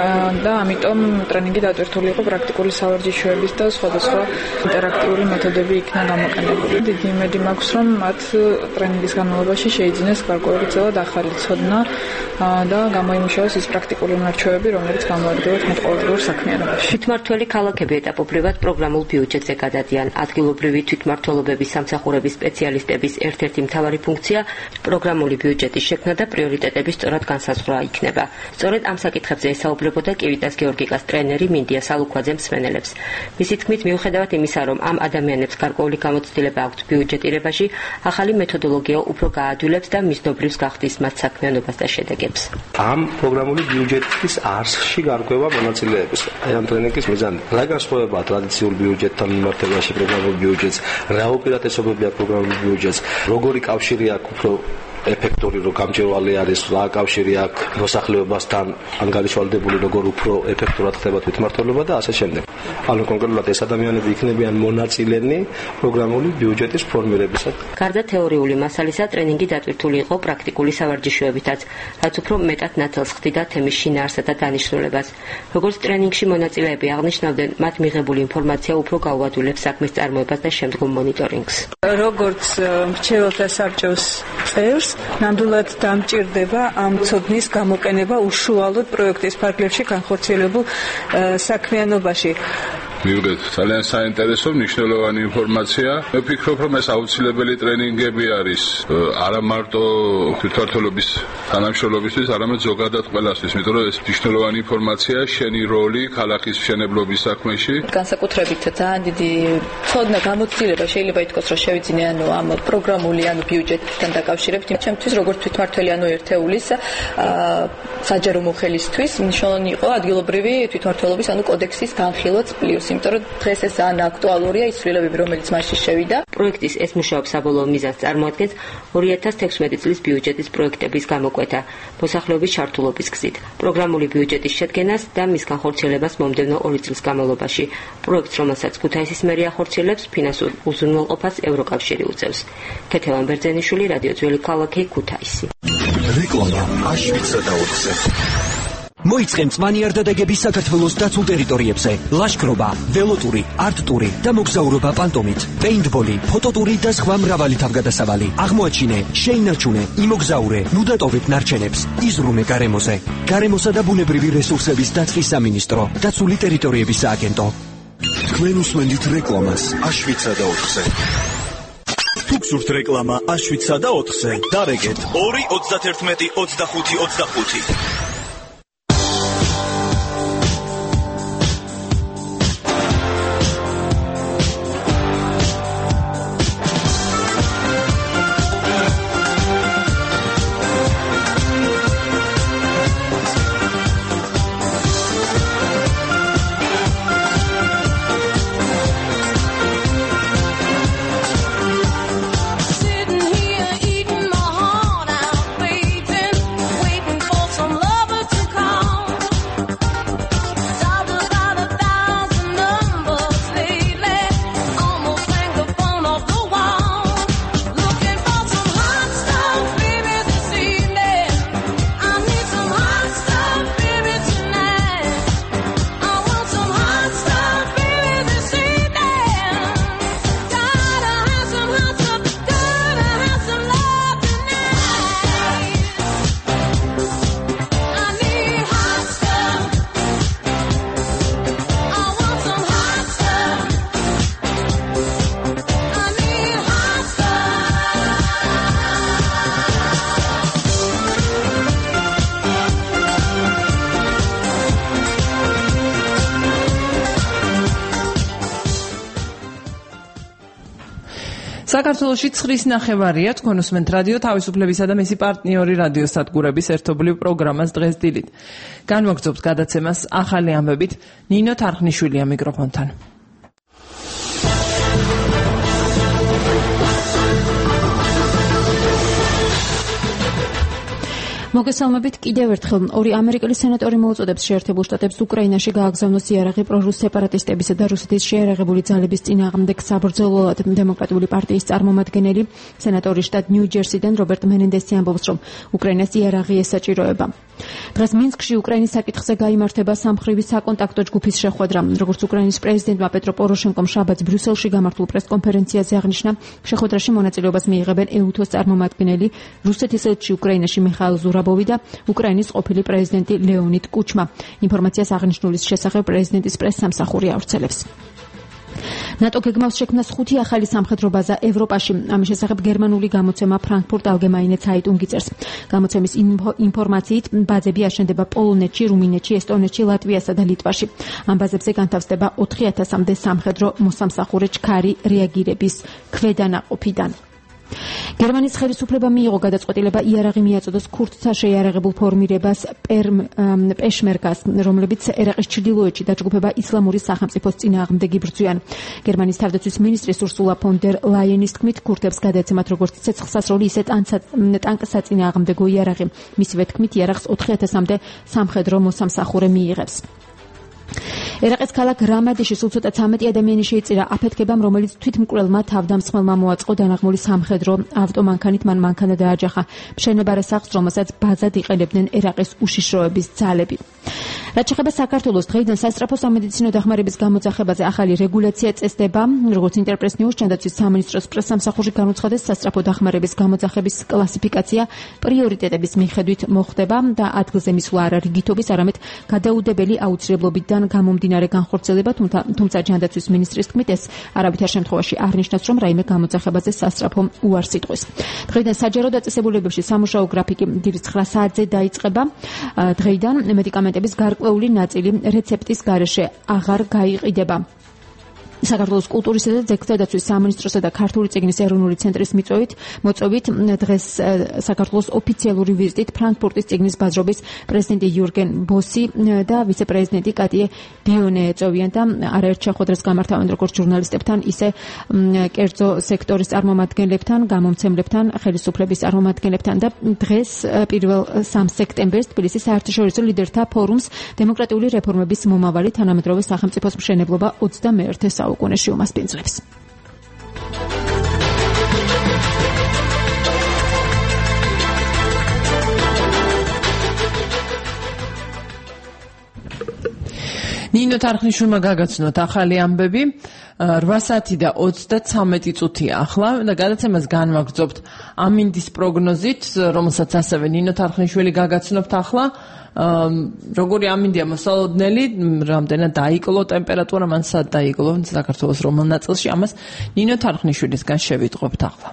და ამიტომ ტრენინგი დატვირთული იყო პრაქტიკული სავარჯიშოების და სხვადასხვა ინტერაქტიული მეთოდები იქნა გამოყენებული. დიდი იმედი მაქვს, რომ მათ ტრენინგის განმავლობაში შეიძინეს გარკვეულწილად ახალი ცოდნა და გამოიმუშავეს ის პრაქტიკული მორჩევები, რომელიც გამოაგრძელოთ მათ ყოველდღიურ საქმიანობაში. თვითმმართველი ქალაქები ეტაპობრივად პროგრამულ ბიუჯეტზე გადადიან. ადგილობრივი თვითმმართველობების სამსახურების სპეციალისტების ერთ-ერთი მთავარი ფუნქცია პროგრამული ბიუჯეტის შექმნა და პრიორიტეტების სწორად განსაზღვრა იქნება. სწორედ ამ საკითხებზე ესაუბრებოდა კივიტას გეორგიკას ტრენერი მინდია სალუქვაძე მსმენელებს. მისი თქმით, მიუხედავად იმისა, რომ ამ ადამიანებს გარკვეული გამოცდილება აქვთ ბიუჯეტირებაში, ახალი მეთოდოლოგია უფრო გაადვილებს და მიზნობრივს გახდის მათ საქმიანობას და შედეგებს. ამ პროგრამული ბიუჯეტის არსში გარკვევა მონაწილეების. აი ამ ტრენინგის მიზანი რა განსხვავებაა ტრადიციულ ბიუჯეტთან მიმართებაში პროგრამულ ბიუჯეტს, რა უპირატესობებია პროგრამულ ბიუჯეტს, როგორი კავშირი აქვს უფრო ეფექტური რო გამჭირვალი არის, რა კავშირი აქვს მოსახლეობასთან, ან გარშვალდებული როგორ უფრო ეფექტურად ხდება თვითმმართველობა და ასე შემდეგ. ანუ კონკრეტულად ეს ადამიანები იქნებიან მონაწილენი პროგრამული ბიუჯეტის ფორმირებისას. გარდა თეორიული მასალისა, ტრენინგი დატვირთული იყო პრაქტიკული სავარჯიშოებითაც, რაც უფრო მეტად ნათელს ხდიდა თემის შინაარსა და დანიშნულებას. როგორც ტრენინგში მონაწილეები აღნიშნავდნენ, მათ მიღებული ინფორმაცია უფრო გაუადვილებს საქმის წარმოებას და შემდგომ მონიტორინგს. როგორც მრჩეველთა საბჭოს წევრს ნამდვილად დამჭირდება ამ ცოდნის გამოყენება უშუალოდ პროექტის ფარგლებში განხორციელებულ საქმიანობაში. მივიღეთ ძალიან საინტერესო მნიშვნელოვანი ინფორმაცია. მე ვფიქრობ, რომ ეს აუცილებელი ტრენინგები არის არა მარტო თვითმმართველობის თანამშრომლობისთვის, არამედ ზოგადად ყველასთვის, იმიტომ რომ ეს მნიშვნელოვანი ინფორმაცია შენი როლი ქალაქის მშენებლობის საქმეში. განსაკუთრებით ძალიან დიდი ცოდნა გამოცდილება შეიძლება ითქვას, რომ შევიძინე ამ პროგრამული ბიუჯეტთან დაკავშირებით. ჩემთვის როგორც თვითმმართველი ერთეულის საჯარო მოხელისთვის მნიშვნელოვანი იყო ადგილობრივი თვითმმართველობის კოდექსის განხილვაც პლუს, იმიტომ რომ დღეს ეს ძალიან აქტუალურია ის ცვლილებები, რომელიც მასში შევიდა. პროექტის ეს მუშაობა საბოლოო მიზანს წარმოადგენს 2016 წლის ბიუჯეტის პროექტების გამოკვეთა, მოსახლეობის ჩართულობის გზით, პროგრამული ბიუჯეტის შედგენას და მის განხორციელებას მომდევნო 2 წლის განმავლობაში. პროექტს, რომელსაც ქუთაისის მერია ახორციელებს, ფინანსურ უზრუნველყოფას ევროკავშირი უწევს. ქეთევან ბერძენიშვილი, რადიო ძველი ქალაქი, ქუთაისი. რეკლამა აშვილსა და ოთხზე. მოიწყე მწვანე არდადეგების საქართველოს დაცულ ტერიტორიებზე. ლაშქრობა, ველოტური, არტტური და მოგზაურობა პანტომით, პეინტბოლი, ფოტოტური და სხვა მრავალი თავგადასავალი. აღმოაჩინე, შეინარჩუნე, იმოგზაურე, ნუ დატოვებ ნარჩენებს. იზრუნე გარემოზე. გარემოსა და ბუნებრივი რესურსების დაცვის სამინისტრო, დაცული ტერიტორიების სააგენტო. თქვენ უსმენთ რეკლამას აშვილსა და ოთხზე. თუ გსურთ რეკლამა აშვილსა და ოთხზე, დარეგეთ 2 31 25 25. Sitting here eating my heart out, waiting for some love. საქართველოში 9:09 თქვენ უსმენთ რადიო თავისუფლებისა და მისი პარტნიორი რადიო სადგურების ერთობლივ პროგრამას დღეს დილით. განვაგრძობთ გადაცემას ახალი ამბებით. ნინო თარხნიშვილია მიკროფონთან. მოგესალმებით კიდევ ერთხელ ორი ამერიკელი სენატორი მოუწოდებს შეერთებულ შტატებს უკრაინაში გააგზავნოს იარაღი პრორუს სეპარატისტებისა და რუსეთის შეიარაღებული ძალების წინააღმდეგ საბრძოლველად. დემოკრატიული პარტიის წარმომადგენელი სენატორი შტატ ნიუ-ჯერსიდან რობერტ მენენდესი ამბობს, რომ უკრაინას იარაღი ესაჭიროება. დღეს მინსკში უკრაინის საკითხზე გაიმართება სამხრივი საკონტაქტო ჯგუფის შეხვედრა. როგორც უკრაინის პრეზიდენტმა პეტრო პოროშენკომ შაბათს ბრიუსელში გამართულ პრესკონფერენციაზე აღნიშნა, შეხვედრაში მონაწილეობას მიიღებენ EUTOS წარმომადგენელი, რუსეთის ელჩი უკრაინაში მიხაილ ზურაბოვი და უკრაინის ყოფილი პრეზიდენტი ლეონიდ კუჩმა. ინფორმაციას აღნიშნულის შესახებ პრეზიდენტის პრესსამსახური ავრცელებს. ნატო გეგმავს შექმნას 5 ახალი სამხედრო ბაზა ევროპაში. ამის შესახებ გერმანული გამოცემა Frankfurt Allgemeine Zeitung წერს. გამოცემის ინფორმაციით ბაზები აშენდება პოლონეთში, რუმინეთში, ესტონეთში, ლატვიასა და ლიტვაში. ამ ბაზებზე განთავსდება 4000-მდე სამხედრო მოსამსახურე ჩქარი რეაგირების ქვედანაყოფიდან. გერმანიის ხელისუფლებამ მიიღო გადაწყვეტილება იარაღი მიაწოდოს ქურთთა შეიარაღებულ ფორმირებას პეშმერგას, რომლებიც ერაყის ჩრდილოეთში დაჯგუფება ისლამური სახელმწიფოს წინააღმდეგ იბრძვიან. გერმანიის თავდაცვის მინისტრის ურსულა ფონ დერ ლაიენის თქმით, ქურთებს გადაეცემათ როგორც ცეცხლსასროლი, ისე ტანკსაწინააღმდეგო იარაღი. მისივე თქმით, იარაღს 4000-მდე სამხედრო მოსამსახურე მიიღებს. ერაყის ქალაქ რამადიში სულ ცოტა 13 ადამიანი შეიწირა აფეთქებამ, რომელიც თვითმკვლელმა თავდამსხმელმა მოაწყო დანაღმული სამხედრო ავტომანქანით. მან მანქანა დააჯახა მშენებარე სახლს, რომელსაც ბაზად იყენებდნენ ერაყის უშიშროების ძალები. რაც შეეხება საქართველოს, დღეიდან სასწრაფო სამედიცინო დახმარების გამოძახებაზე ახალი რეგულაცია წესდება. როგორც ინტერპრეს ნიუს ჯანდაცვის სამინისტროს პრესსამსახურში განუცხადეს, სასწრაფო დახმარების გამოძახების კლასიფიკაცია პრიორიტეტების მიხედვით მოხდება და ადგილზე მისვლა არა რიგითობის, არამედ გადაუდებელი აუცილებლობიდან გამომდინარე განხორციელება, თუმცა ჯანდაცვის მინისტრის თქმით, ეს არავითარ შემთხვევაში არ ნიშნავს, რომ რაიმე გამოძახებაზე სასწრაფო უარს იტყვის. დღეიდან საჯარო დაწესებულებებში სამუშაო გრაფიკი დილის 9 საათზე დაიწყება. დღეიდან მედიკამენტების გარკვეული ნაწილი რეცეპტის გარეშე აღარ გაიყიდება. საქართველოს კულტურისა და ძეგლთა დაცვის სამინისტროსა და ქართული წიგნის ეროვნული ცენტრის მოწვევით დღეს საქართველოს ოფიციალური ვიზიტით ფრანკფურტის წიგნის ბაზრობის პრეზიდენტი იურგენ ბოსი და ვიცე-პრეზიდენტი კატიე ბიონე ეწოვიან და არაერთ შეხვედრას გამართავენ როგორც ჟურნალისტებთან, ისე კერძო სექტორის წარმომადგენლებთან, გამომცემლებთან, ხელისუფლების წარმომადგენლებთან და დღეს 1 სექტემბერს თბილისის საერთაშორისო ლიდერთა ფორუმს დემოკრატიული რეფორმების მომავალი თანამედროვე სახელმწიფოს მშენებლობა 21 საუკუნეში უმასპინძლებს. ნინო თარხნიშვილმა გაგაცნოთ ახალი ამბები. 8 საათი და 33 წუთია ახლა და გადაცემას განვაგრძობთ ამინდის პროგნოზით, რომელსაც ასევე ნინო თარხნიშვილი გაგაცნობთ ახლა. როგორი ამინდია მოსალოდნელი, რამდენად დაიკლო ტემპერატურა, მან სად დაიკლო საქართველოს რომელ ნაწილში, ამას ნინო თარხნიშვილისგან შევიტყობთ ახლა.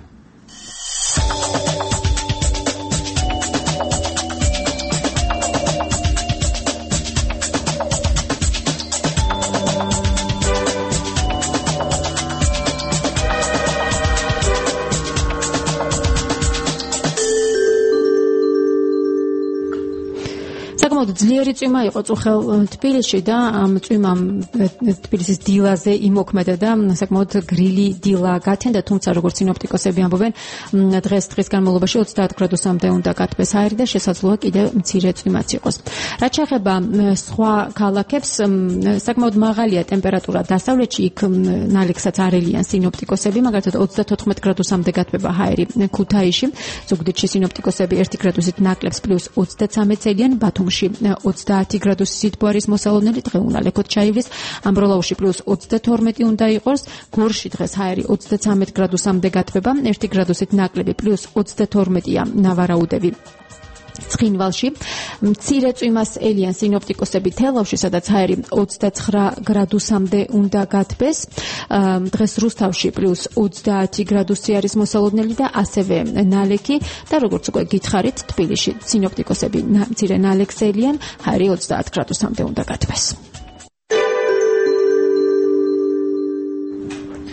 ძლიერი წვიმა იყო წუხელ თბილისში და ამ წვიმამ თბილისის დილაზე იმოქმედა და საკმაოდ გრილი დილა გათენდა, თუმცა როგორც სინოპტიკოსები ამბობენ, დღეს დღის განმავლობაში 30 გრადუსამდე უნდა გათბეს აირი და შესაძლოა კიდევ მცირე წვიმაც იყოს. რაც შეეხება სხვა ქალაქებს, საკმაოდ მაღალია ტემპერატურა დასავლეთში, იქ ნალექსაც არელიან სინოპტიკოსები, მაგალითად 34 გრადუსამდე გათბება აირი ქუთაისში, ზუგდიდში სინოპტიკოსები 1 გრადუსით ნაკლებს პლუს 33 წელიან, ბათუმში 30 გრადუსი სითბუარის მოსალოდნელი დღე უნდა ლექოთ ჩაივლის, ამბროლაუში პლუს 32 უნდა იყოს, გორში დღეს აირი 33 გრადუსამდე გათბება, 1 გრადუსით ნაკლები პლუს 32-ია ნავარაუდები. ცხინვალში მცირე წვიმას ელიან სინოპტიკოსები თელავში, სადაც აირი 29 გრადუსამდე უნდა გათბეს, დღეს რუსთავში პლუს 30 გრადუსი არის მოსალოდნელი და ასევე ნალექი და როგორც უკვე გითხარით, თბილისში სინოპტიკოსები მცირე ნალექს ელიან, აირი 30 გრადუსამდე უნდა გათბეს.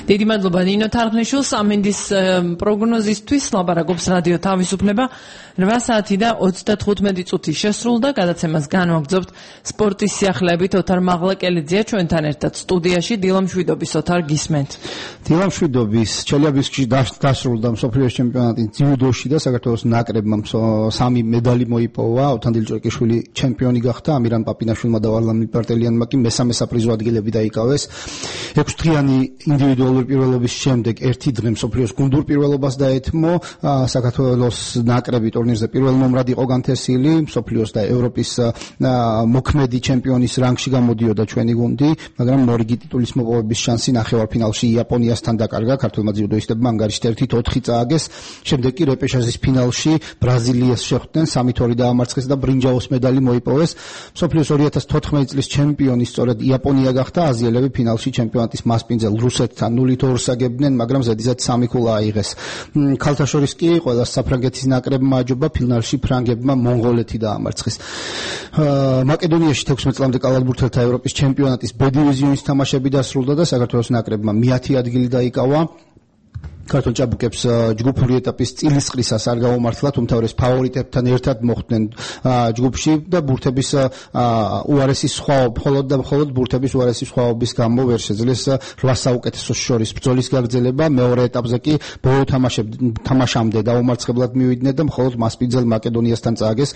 დიდი მადლობა ნინო თარღნიშვილს ამინდის პროგნოზისთვის ლაპარაკობს რადიო თავისუფლება 8 საათი და 35 წუთი შესრულდა გადაცემას განვაგრძობთ სპორტის სიახლეებით ოთარ მაღლაკელიძეა ჩვენთან ერთად სტუდიაში დილამშვიდობის ოთარ გისმენთ დილამშვიდობის ჩელიაბინსკში დასრულდა მსოფლიოს ჩემპიონატი ძიუდოში და საქართველოს ნაკრებმა 3 მედალი მოიპოვა ოთარ დილჭრეკიშვილი ჩემპიონი გახდა ამირან პაპინაშვილმა და ვარლამ ლიპარტელიანმა კი მესამე საპრიზო ადგილები დაიკავეს 6 დღიანი ინდივიდუალური პირველობის შემდეგ ერთი დღე მსოფლიოს გუნდურ პირველობას დაეთმო საქართველოს ნაკრები ტურნირზე პირველ ნომრად იყო განთესილი მსოფლიოს და ევროპის მოქმედი ჩემპიონის რანგში გამოდიოდა ჩვენი გუნდი მაგრამ მორიგი ტიტულის მოპოვების შანსი ნახევარფინალში იაპონიასთან დაკარგა ქართველმა ძიუდოისტებმა ანგარიშით 1-4 წააგეს შემდეგ კი რეპეშაჟის ფინალში ბრაზილიას შეხვდნენ 3-2 დაამარცხეს და ბრინჯაოს медали მოიპოვეს მსოფლიოს 2014 წლის ჩემპიონი სწორედ იაპონია გახდა აზიელები ფინალში ჩემპიონატის მასპინძელ რუსეთთან 0-2 საგებდნენ მაგრამ ზედიზედ 3 ქულა აიღეს ქალთა შორის კი ყველა საფრანგეთის ნაკრებმა აჯობა ფინალში ფრანგებმა მონღოლეთი დაამარცხეს მაკედონიაში 16 წლამდე კალათბურთელთა ევროპის ჩემპიონატის B დივიზიონის თამაშები დასრულდა და საქართველოს ნაკრებმა მე-10 ადგილი დაიკავა ქართულ ჭაბუკებს ჯგუფური ეტაპის წილისყრისას არ გაუმართლათ უმთავრეს ფავორიტებთან ერთად მოხვდნენ ჯგუფში და ბურთების უარესი სხვაობა მხოლოდ ბურთების უარესი სხვაობის გამო ვერ შეძლეს 8 საუკეთესოს შორის ბრძოლის გაგრძელება მეორე ეტაპზე კი ბოლო თამაშამდე დაუმარცხებლად მივიდნენ და მხოლოდ მასპინძელ მაკედონიასთან წააგეს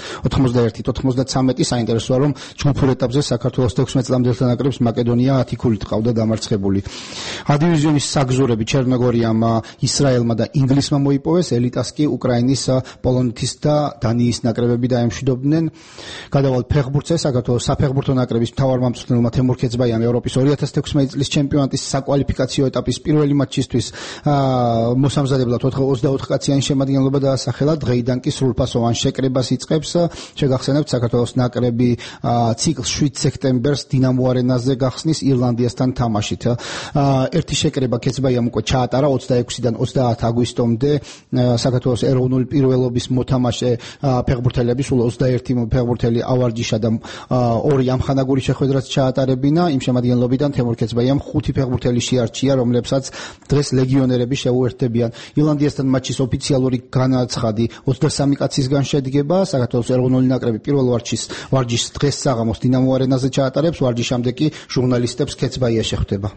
91-93 საინტერესოა რომ ჯგუფურ ეტაპზე საქართველოს 16 წლამდელთა ნაკრებს მაკედონია 10 ქულით ყავდა დამარცხებული A დივიზიონის საგზურები ჩერნოგორიამ ისრაელმა და ინგლისმა მოიპოვეს ელიტას კი უკრაინის პოლონეთის და დანიის ნაკრებები დაემშვიდობდნენ გადავალ ფეხბურთზე საქართველოს საფეხბურთო ნაკრების მთავარმამწვრთნელმა თემურ ქეცბაიამ ევროპის 2016 წლის ჩემპიონატის საკვალიფიკაციო ეტაპის პირველი მატჩისთვის მოსამზადებლად 24 კაციანი შემადგენლობა დაასახელა დღეიდან კი სრულფასოვან შეკრებას იწყებს შეგახსენებთ საქართველოს ნაკრები ციკლს 7 სექტემბერს დინამო არენაზე გახსნის ირლანდიასთან თამაშით ერთი შეკრება ქეცბაიამ უკვე ჩაატარა 26-დან 30 აგვისტომდე საქართველოს ეროვნული პირველობის მოთამაშე ფეხბურთელები სულ 21 ფეხბურთელი ავარჯიშა და 2 ამხანაგური შეხვედრაც ჩაატარებინა იმ შემადგენლობიდან თემურ ქეცბაიამ 5 ფეხბურთელი შეარჩია რომლებსაც დღეს ლეგიონერები შეუერთდებიან ირლანდიასთან მატჩის ოფიციალური განაცხადი 23 კაცისგან შედგება საქართველოს ეროვნული ნაკრები პირველ ვარჯიშს დღეს საღამოს დინამო არენაზე ჩაატარებს ვარჯიშამდე კი ჟურნალისტებს ქეცბაია შეხვდება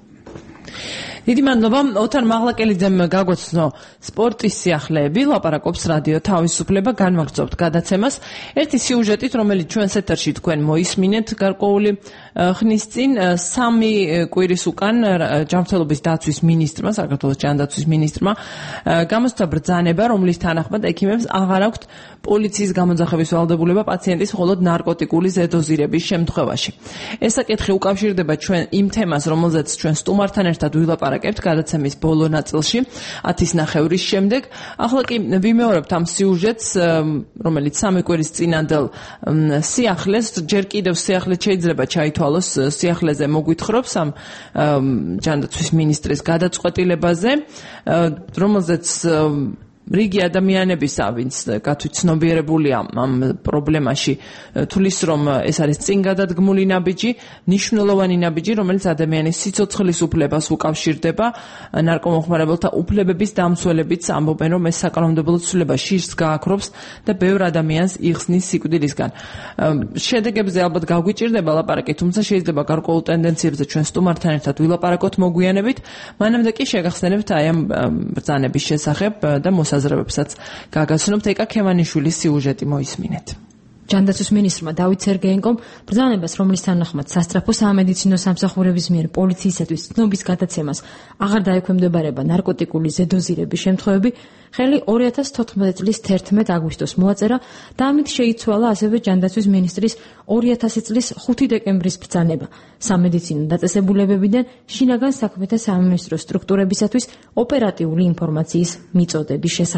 დიდი მადლობა ოთარ მაღლაკელიძემ გაგვაცნო სპორტის სიახლეები ლაპარაკობს რადიო თავისუფლება განვაგრძობთ გადაცემას ერთი სიუჟეტით რომელიც ჩვენს ეთერში თქვენ მოისმინეთ გარკვეული ხნის წინ 3 კვირის უკან ჯანმრთელობის დაცვის მინისტრმა საქართველოს ჯანდაცვის მინისტრმა გამოსცა ბრძანება რომლის თანახმად ექიმებს აღარ აქვთ პოლიციის გამოძახების ვალდებულება პაციენტის მხოლოდ ნარკოტიკული ზედოზირების შემთხვევაში ეს საკითხი უკავშირდება ჩვენ იმ თემას რომელზეც ჩვენ სტუმართან ერთად ვილაპარაკებთ გადაცემის ბოლო ნაწილში 10:30 შემდეგ ახლა კი ვიმეორებთ ამ სიუჟეტს რომელიც 3 კვირის წინანდელ სიახლეს ჯერ კიდევ სიახლე შეიძლება ჩაითვალოს სიახლეზე მოგვითხრობს ამ ჯანდაცვის მინისტრის გადაწყვეტილებაზე რომელზეც რიგი ადამიანებისა, ვინც გათვითცნობიერებულია ამ პრობლემაში, თulis რომ ეს არის წინ გადადგმული ნაბიჯი, მნიშვნელოვანი ნაბიჯი, რომელიც ადამიანის სიცოცხლის უფლებას უკავშირდება, ნარკომოხმარებელთა უფლებების დამცველებიც ამბობენ, რომ ეს საკანონმდებლო ცვლილება შიშს გააქრობს და ბევრ ადამიანს იხსნის სიკვდილისგან. შედეგებზე ალბათ გაგვიჭირდება ლაპარაკი, თუმცა შეიძლება გარკვეულ ტენდენციებზე ჩვენ სტუმართან ერთად ვილაპარაკოთ მოგვიანებით, მანამდე კი შეგახსენებთ აი ამ ბრძანების შესახებ და აზრებებსაც გაგაცნობთ ეკა ქემანიშვილის სიუჟეტი მოისმინეთ. ჯანდაცვის მინისტრმა დავით სერგეენკომ ბრძანებას, რომლის თანახმად სასწრაფო სამედიცინო სამსახურების მიერ პოლიციისათვის ცნობის გადაცემას აღარ დაექვემდებარება ნარკოტიკული ზედოზირების შემთხვევები, ხელი 2014 წლის 11 აგვისტოს მოაწერა და ამით შეიცვალა ასევე ჯანდაცვის მინისტრის 2000 წლის 5 დეკემბრის ბრძანება სამედიცინო დაწესებულებებიდან შინაგან საქმეთა სამინისტრო სტრუქტურებისათვის ოპერატიული ინფორმაციის მიწოდების შესახებ.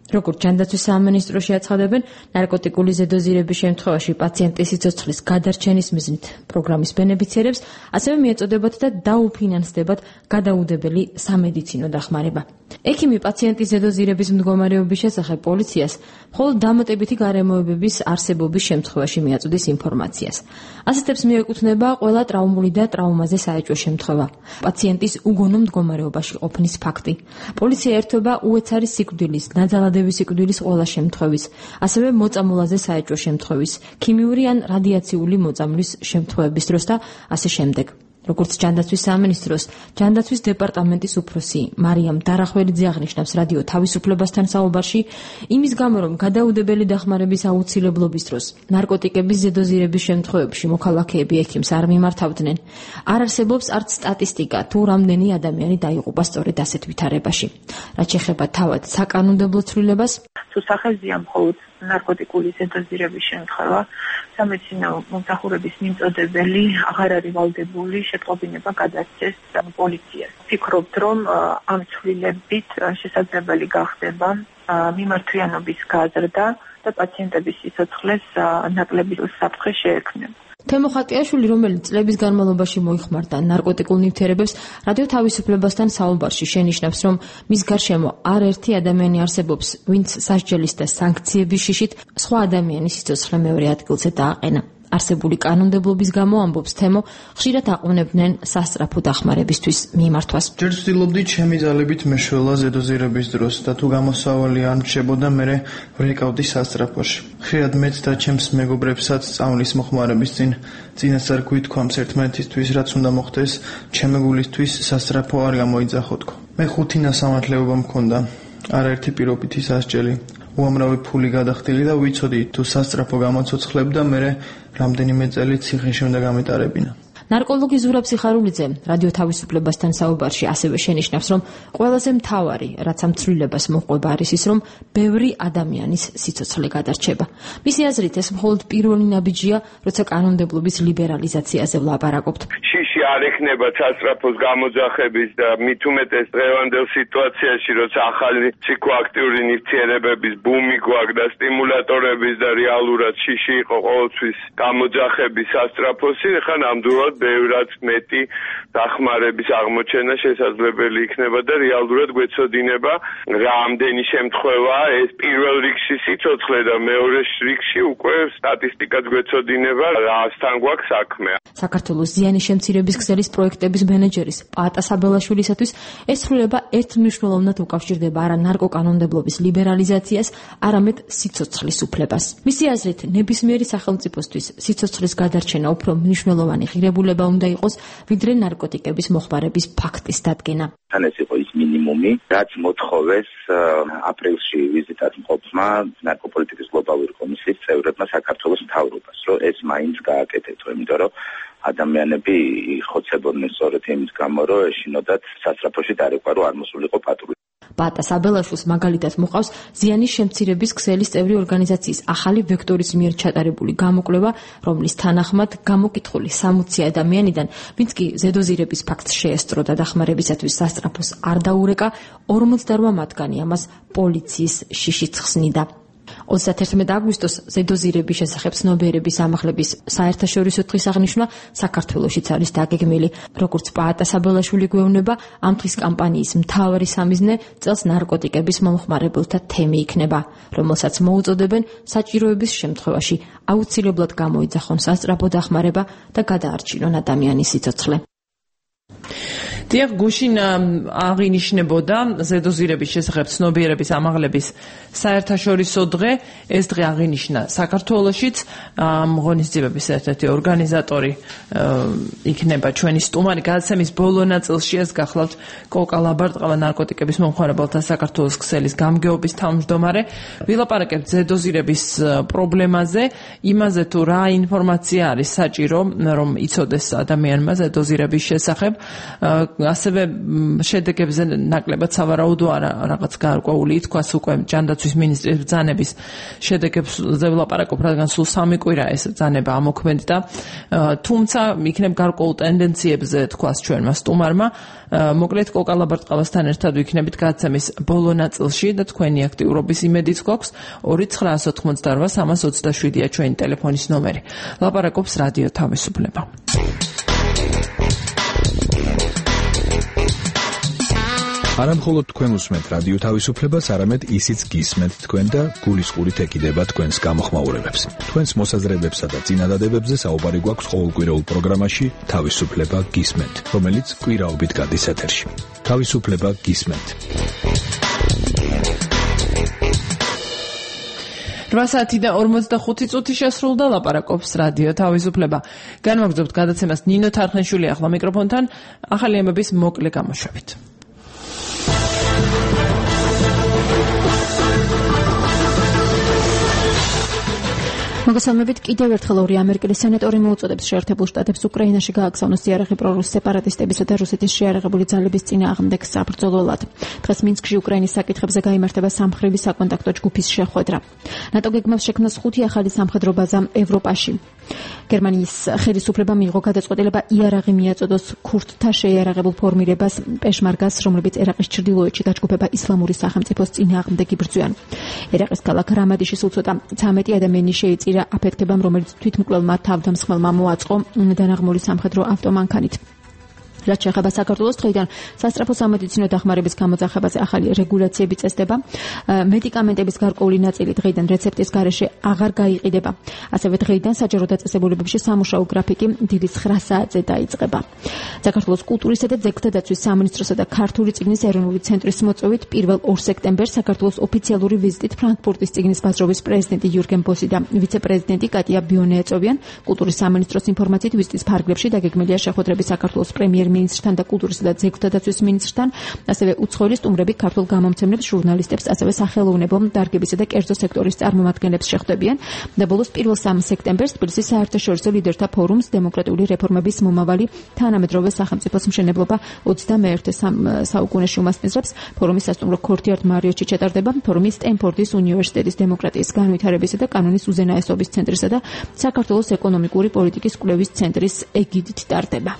როგორც ჯანდაცვის სამინისტროში აცხადებენ, ნარკოტიკული ზედოზირების შემთხვევაში პაციენტის სიცოცხლის გადარჩენის მიზნით პროგრამის ბენეფიციარებს ასევე მიეწოდებათ და დაუფინანსდებათ გადაუდებელი სამედიცინო დახმარება. ექიმი პაციენტის ზედოზირების მდგომარეობის შესახებ პოლიციას მხოლოდ დამატებითი გარემოებების არსებობის შემთხვევაში მიაწოდის ინფორმაციას. ასეთებს მიეკუთვნება ყველა ტრაუმული და ტრაუმაზე საეჭვო შემთხვევა, პაციენტის უგონო მდგომარეობაში ყოფნის ფაქტი. პოლიცია ერთვება უეცარი სიკვდილის, ნაძალადების სიკვდილის ყველა შემთხვევის, ასევე მოწამულაზე საეჭვო შემთხვევის, ქიმიური ან რადიაციული მოწამვლის შემთხვევების დროს და ასე შემდეგ. როგორც ჯანდაცვის სამინისტროს ჯანდაცვის დეპარტამენტის უფროსი მარიამ დარახველიძე აღნიშნავს რადიო თავისუფლებასთან საუბარში, იმის გამო რომ გადაუდებელი დახმარების აუცილებლობის დროს ნარკოტიკების ზედოზირების შემთხვევებში მოქალაქეები ექიმს არ მიმართავდნენ, არ არსებობს არც სტატისტიკა თუ რამდენი ადამიანი დაიღუპა სწორედ ასეთ ვითარებაში. რაც შეეხება თავად საკანონმდებლო ცვლილებას, თუ სახელზეა მხოლოდ ნარკოტიკული ზედოზირების შემთხვევა, სამედიცინო მომსახურების მიმწოდებელი აღარ არის ვალდებული შეტყობინება გადასცეს პოლიციას. ვფიქრობთ, რომ ამ ცვლილებით შესაძლებელი გახდება მიმართვიანობის გაზრდა და პაციენტების სიცოცხლეს ნაკლები საფრთხე შეექმნება. თემო ხატიაშვილი, რომელიც წლების განმავლობაში მოიხმარდა ნარკოტიკულ ნივთიერებებს, რადიო თავისუფლებასთან საუბარში შენიშნავს, რომ მის გარშემო არაერთი ადამიანი არსებობს, ვინც სასჯელის და სანქციების შიშით სხვა ადამიანის სიცოცხლე მეორე ადგილზე დააყენა. არსებული კანონმდებლობის გამო ამბობს თემო, ხშირად აყვნებდნენ სასწრაფო დახმარებისთვის მიმართვას. ჯერ ვცდილობდი ჩემი ძალებით მეშველა ზედოზირების დროს და თუ გამოსავალი არ მრჩებოდა, მე ვრეკავდი სასწრაფოში. ხშირად მეც და ჩემს მეგობრებსაც სწავლის მოხმარების წინასწარ გვითქვამს ერთმანეთისთვის, რაც უნდა მოხდეს, ჩემი გულისთვის სასწრაფო არ გამოიძახო თქო. მე 5 ნასამართლეობა მქონდა, არაერთი პირობითი სასჯელი. უამრავი ფული გადახდილი და ვიცოდი თუ სასწრაფო გამოცოცხლებ და მე რამდენიმე წელი ციხეში უნდა გამეტარებინა. ნარკოლოგი ზურაბ სიხარულიძე რადიო თავისუფლებასთან საუბარში ასევე შენიშნავს, რომ ყველაზე მთავარი, რაც ამ ცვლილებას მოყვება, არის ის, რომ ბევრი ადამიანის სიცოცხლე გადარჩება. მისი აზრით, ეს მხოლოდ პირველი ნაბიჯია, როცა კანონმდებლობის ლიბერალიზაციაზე ვლაპარაკობთ. არ ექნება სასწრაფოს გამოძახების და მით უმეტეს დღევანდელ სიტუაციაში, როცა ახალი ფსიქოაქტიური ნივთიერებების ბუმი გვაქვს და სტიმულატორების და რეალურად შიში იყო ყოველთვის გამოძახების სასწრაფოსი, ეხლა ნამდვილად ბევრად მეტი დახმარების აღმოჩენა შესაძლებელი იქნება და რეალურად გვეცოდინება რამდენი შემთხვევაა ეს პირველ რიგში სიცოცხლე და მეორე რიგში უკვე სტატისტიკაც გვეცოდინება რასთან გვაქვს საქმე. საქართველოს ზიანის შემცირების გზელის პროექტების მენეჯერის პაატა საბელაშვილისათვის ეს ცვლილება ერთმნიშვნელოვნად უკავშირდება არა ნარკოკანონმდებლობის ლიბერალიზაციას, არამედ სიცოცხლის უფლებას. მისი აზრით, ნებისმიერი სახელმწიფოსთვის სიცოცხლის გადარჩენა უფრო მნიშვნელოვანი ღირებულება უნდა იყოს, ვიდრე ნარკოტიკების მოხმარების ფაქტის დადგენა. ეს იყო ის მინიმუმი, რაც მოთხოვეს აპრილში ვიზიტად მყოფმა ნარკოპოლიტიკის გლობალური კომისიის წევრებმა საქართველოს მთავრობას, რომ ეს მაინც გააკეთეთო, იმიტომ რომ ადამიანები ხოცებოდნენ სწორედ იმის გამო, რომ ეშინოდათ სასწრაფოში დარეკვა, რომ არ მოსულიყო პატრულა. პაატა საბელაშვილს მაგალითად მოყავს ზიანის შემცირების ქსელის წევრი ორგანიზაციის ახალი ვექტორის მიერ ჩატარებული გამოკვლევა, რომლის თანახმად გამოკითხული 60 ადამიანიდან, ვინც კი ზედოზირების ფაქტს შეესწრო და დახმარებისათვის სასწრაფოს არ დაურეკა, 48 მათგანი ამას პოლიციის შიშით ხსნიდა. 31 აგვისტოს ზედოზირების შესახებ ცნობიერების ამაღლების საერთაშორისო დღის აღნიშვნა საქართველოშიც არის დაგეგმილი. როგორც პაატა საბელაშვილი გვეუბნება, ამ დღის კამპანიის მთავარი სამიზნე წელს ნარკოტიკების მომხმარებელთა თემი იქნება, რომელსაც მოუწოდებენ საჭიროების შემთხვევაში აუცილებლად გამოიძახონ სასწრაფო დახმარება და გადაარჩინონ ადამიანის სიცოცხლე. დიახ, გუშინ აღინიშნებოდა ზედოზირების შესახებ ცნობიერების ამაღლების საერთაშორისო დღე. ეს დღე აღინიშნა საქართველოშიც. ღონისძიებების ერთ-ერთი ორგანიზატორი იქნება ჩვენი სტუმარი. გადაცემის ბოლო ნაწილში ეს გახლავთ კოკა ლაბარტყავა, ნარკოტიკების მომხმარებელთა საქართველოს ქსელის გამგეობის თავმჯდომარე. ვილაპარაკებთ ზედოზირების პრობლემაზე, იმაზე თუ რა ინფორმაცია არის საჭირო, რომ იცოდეს ადამიანმა ზედოზირების შესახებ. ასევე შედეგებზე ნაკლებად სავარაუდო არა რაღაც გარკვეული ითქვას უკვე ჯანდაცვის მინისტრის ბრძანების შედეგებზე ვლაპარაკობ, რადგან სულ 3 კვირა ეს ბრძანება ამოქმედდა. თუმცა იქნებ გარკვეულ ტენდენციებზე თქვას ჩვენმა სტუმარმა. მოკლედ კოკა ლაბარტყავასთან ერთად ვიქნებით გადაცემის ბოლო ნაწილში და თქვენი აქტიურობის იმედიც გვაქვს. 2988327-ია ჩვენი ტელეფონის ნომერი. ლაპარაკობს რადიო თავისუფლება. არა მხოლოდ თქვენ უსმენთ რადიო თავისუფლებას, არამედ ისიც გისმენთ თქვენ და გულისყურით ეკიდება თქვენს გამოხმაურებებს. თქვენს მოსაზრებებსა და წინადადებებზე საუბარი გვაქვს ყოველკვირეულ პროგრამაში თავისუფლება გისმენთ, რომელიც კვირაობით გადის ეთერში. თავისუფლება გისმენთ. 8 საათი და 45 წუთი შესრულდა, ლაპარაკობს რადიო თავისუფლება. განვაგრძობთ გადაცემას ნინო თარხნიშვილი ახლა მიკროფონთან, ახალი ამბების მოკლე გამოშვებით. მოგესალმებით. კიდევ ერთხელ ორი ამერიკელი სენატორი მოუწოდებს შეერთებულ შტატებს უკრაინაში გააგზავნოს იარაღი პრორუს სეპარატისტებისა და რუსეთის შეიარაღებული ძალების წინააღმდეგ საბრძოლველად. დღეს მინსკში უკრაინის საკითხებზე გაიმართება სამხრივი საკონტაქტო ჯგუფის შეხვედრა. ნატო გეგმავს შექმნას 5 ახალი სამხედრო ბაზა ევროპაში. გერმანიის ხელისუფლებამ მიიღო გადაწყვეტილება იარაღი მიაწოდოს ქურთთა შეიარაღებულ ფორმირებას პეშმარგას, რომლებიც ერაყის ჩრდილოეთში დაჯგუფება ისლამური სახელმწიფოს წინააღმდეგ იბრძვიან. ერაყის ქალაქ რამადიში სულ ცოტა 13 ადამიანი შეიწირა აფეთქებამ, რომელიც თვითმკვლელმა თავდამსხმელმა მოაწყო დანაღმული სამხედრო ავტომანქანით. რაც შეეხება საქართველოს, დღეიდან სასწრაფო სამედიცინო დახმარების გამოძახებაზე ახალი რეგულაციები წესდება. მედიკამენტების გარკვეული ნაწილი დღეიდან რეცეპტის გარეშე აღარ გაიყიდება. ასევე დღეიდან საჯარო დაწესებულებებში სამუშაო გრაფიკი დილის 9 საათზე დაიწყება. საქართველოს კულტურისა და ძეგლთა დაცვის სამინისტროსა და ქართული წიგნის ეროვნული ცენტრის მოწვევით 1 სექტემბერს საქართველოს ოფიციალური ვიზიტით ფრანკფურტის წიგნის ბაზრობის პრეზიდენტი იურგენ ბოსი და ვიცე-პრეზიდენტი კატია ბიონე ეწოვიან. კულტურის სამინისტროს ინფორმაციით ვიზიტის ფარგლებში დაგეგმილია შეხვედრები საქართველოს პრემიერ-მინისტრთან და კულტურისა და ძეგლთა დაცვის მინისტრთან, ასევე უცხოელი სტუმრები ქართულ გამომცემლებს, ჟურნალისტებს, ასევე სახელოვნებო, დარგებისა და კერძო სექტორის წარმომადგენლებს შეხვდებიან და ბოლოს 1 სექტემბერს თბილისის საერთაშორისო ლიდერთა ფორუმს დემოკრატიული რეფორმების მომავალი თანამედროვე სახელმწიფოს მშენებლობა 21 საუკუნეში უმასპინძლებს. ფორუმის სასტუმრო ქორთიარდ მარიოტში ჩატარდება. ფორუმი სტენფორდის უნივერსიტეტის დემოკრატიის განვითარებისა და კანონის უზენაესობის ცენტრისა და საქართველოს ეკონომიკური პოლიტიკის კვლევის ცენტრის ეგიდით ტარდება.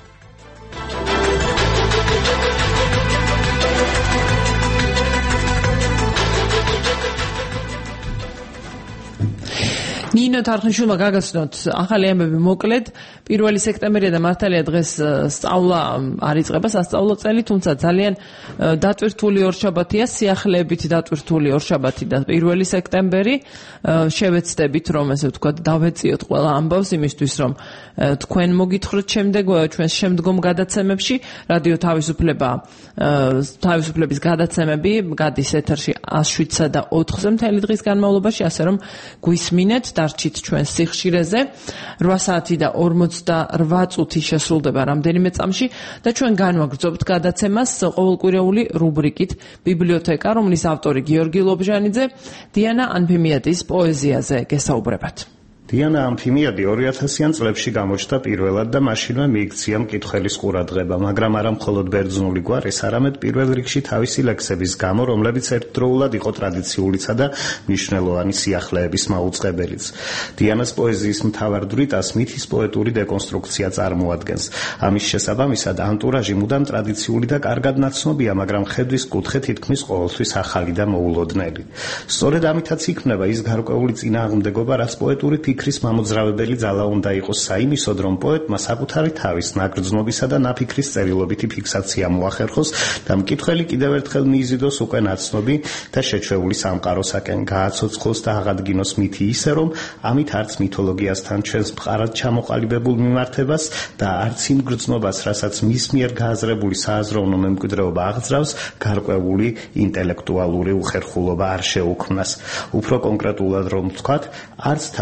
ნინო თარხნიშვილმა გაგაცნოთ ახალი ამბები მოკლედ. 1 სექტემბერია და მართალია დღეს სწავლა არ იწყება, სასწავლო წელი, თუმცა ძალიან დატვირთული ორშაბათია, სიახლეებით დატვირთული ორშაბათი და 1 სექტემბერი. შევეცდებით, რომ ესე ვთქვათ, დავეწიოთ ყველა ამბავს იმისთვის, რომ თქვენ მოგითხროთ ჩვენს შემდგომ გადაცემებში. რადიო თავისუფლების გადაცემები გადის ეთერში 107-სა და 4-ზე მთელი დღის განმავლობაში, ასე რომ გვისმინეთ, დარჩით ჩვენ სიხშირეზე. 8 საათი და 48 წუთი შესრულდება რამდენიმე წამში და ჩვენ განვაგრძობთ გადაცემას ყოველკვირეული რუბრიკით ბიბლიოთეკა, რომლის ავტორი გიორგი ლობჟანიძე, დიანა ანფიმიადის პოეზიაზე გესაუბრებათ. დიანა ანფიმიადი 2000-იან წლებში გამოჩნდა პირველად და მაშინვე მიიქცია მკითხველის ყურადღება, მაგრამ არა მხოლოდ ბერძნული გვარის, არამედ პირველ რიგში თავისი ლექსების გამო, რომლებიც ერთდროულად იყო ტრადიციულისა და მნიშვნელოვანი სიახლეების მაუწყებელიც. დიანას პოეზიის მთავარ დრიტას მითის პოეტური დეკონსტრუქცია წარმოადგენს. ამის შესაბამისად, ანტურაჟი მუდამ ტრადიციული და კარგად ნაცნობია, მაგრამ ხედვის კუთხე თითქმის ყოველთვის ახალი და მოულოდნელი. სწორედ ამითაც იქმნება ის გარკვეული წინააღმდეგობა, რაც პოეტური ფიქრის მამოძრავებელი ძალა უნდა იყოს საიმისოდ, რომ პოეტმა საკუთარი თავის ნაგრძნობისა და ნაფიქრის წერილობითი ფიქსაცია მოახერხოს და მკითხველი კიდევ ერთხელ მიიზიდოს უკვე ნაცნობი და შეჩვეული სამყაროსაკენ, გააცოცხლოს და აღადგინოს მითი ისე, რომ ამით არც მითოლოგიასთან ჩვენს მყარად ჩამოყალიბებულ მიმართებას და არც იმ გრძნობას, რასაც მის მიერ გააზრებული სააზროვნო მემკვიდრეობა აღძრავს, გარკვეული ინტელექტუალური უხერხულობა არ შეუქმნას. უფრო კონკრეტულად რომ ვთქვათ, არც თავი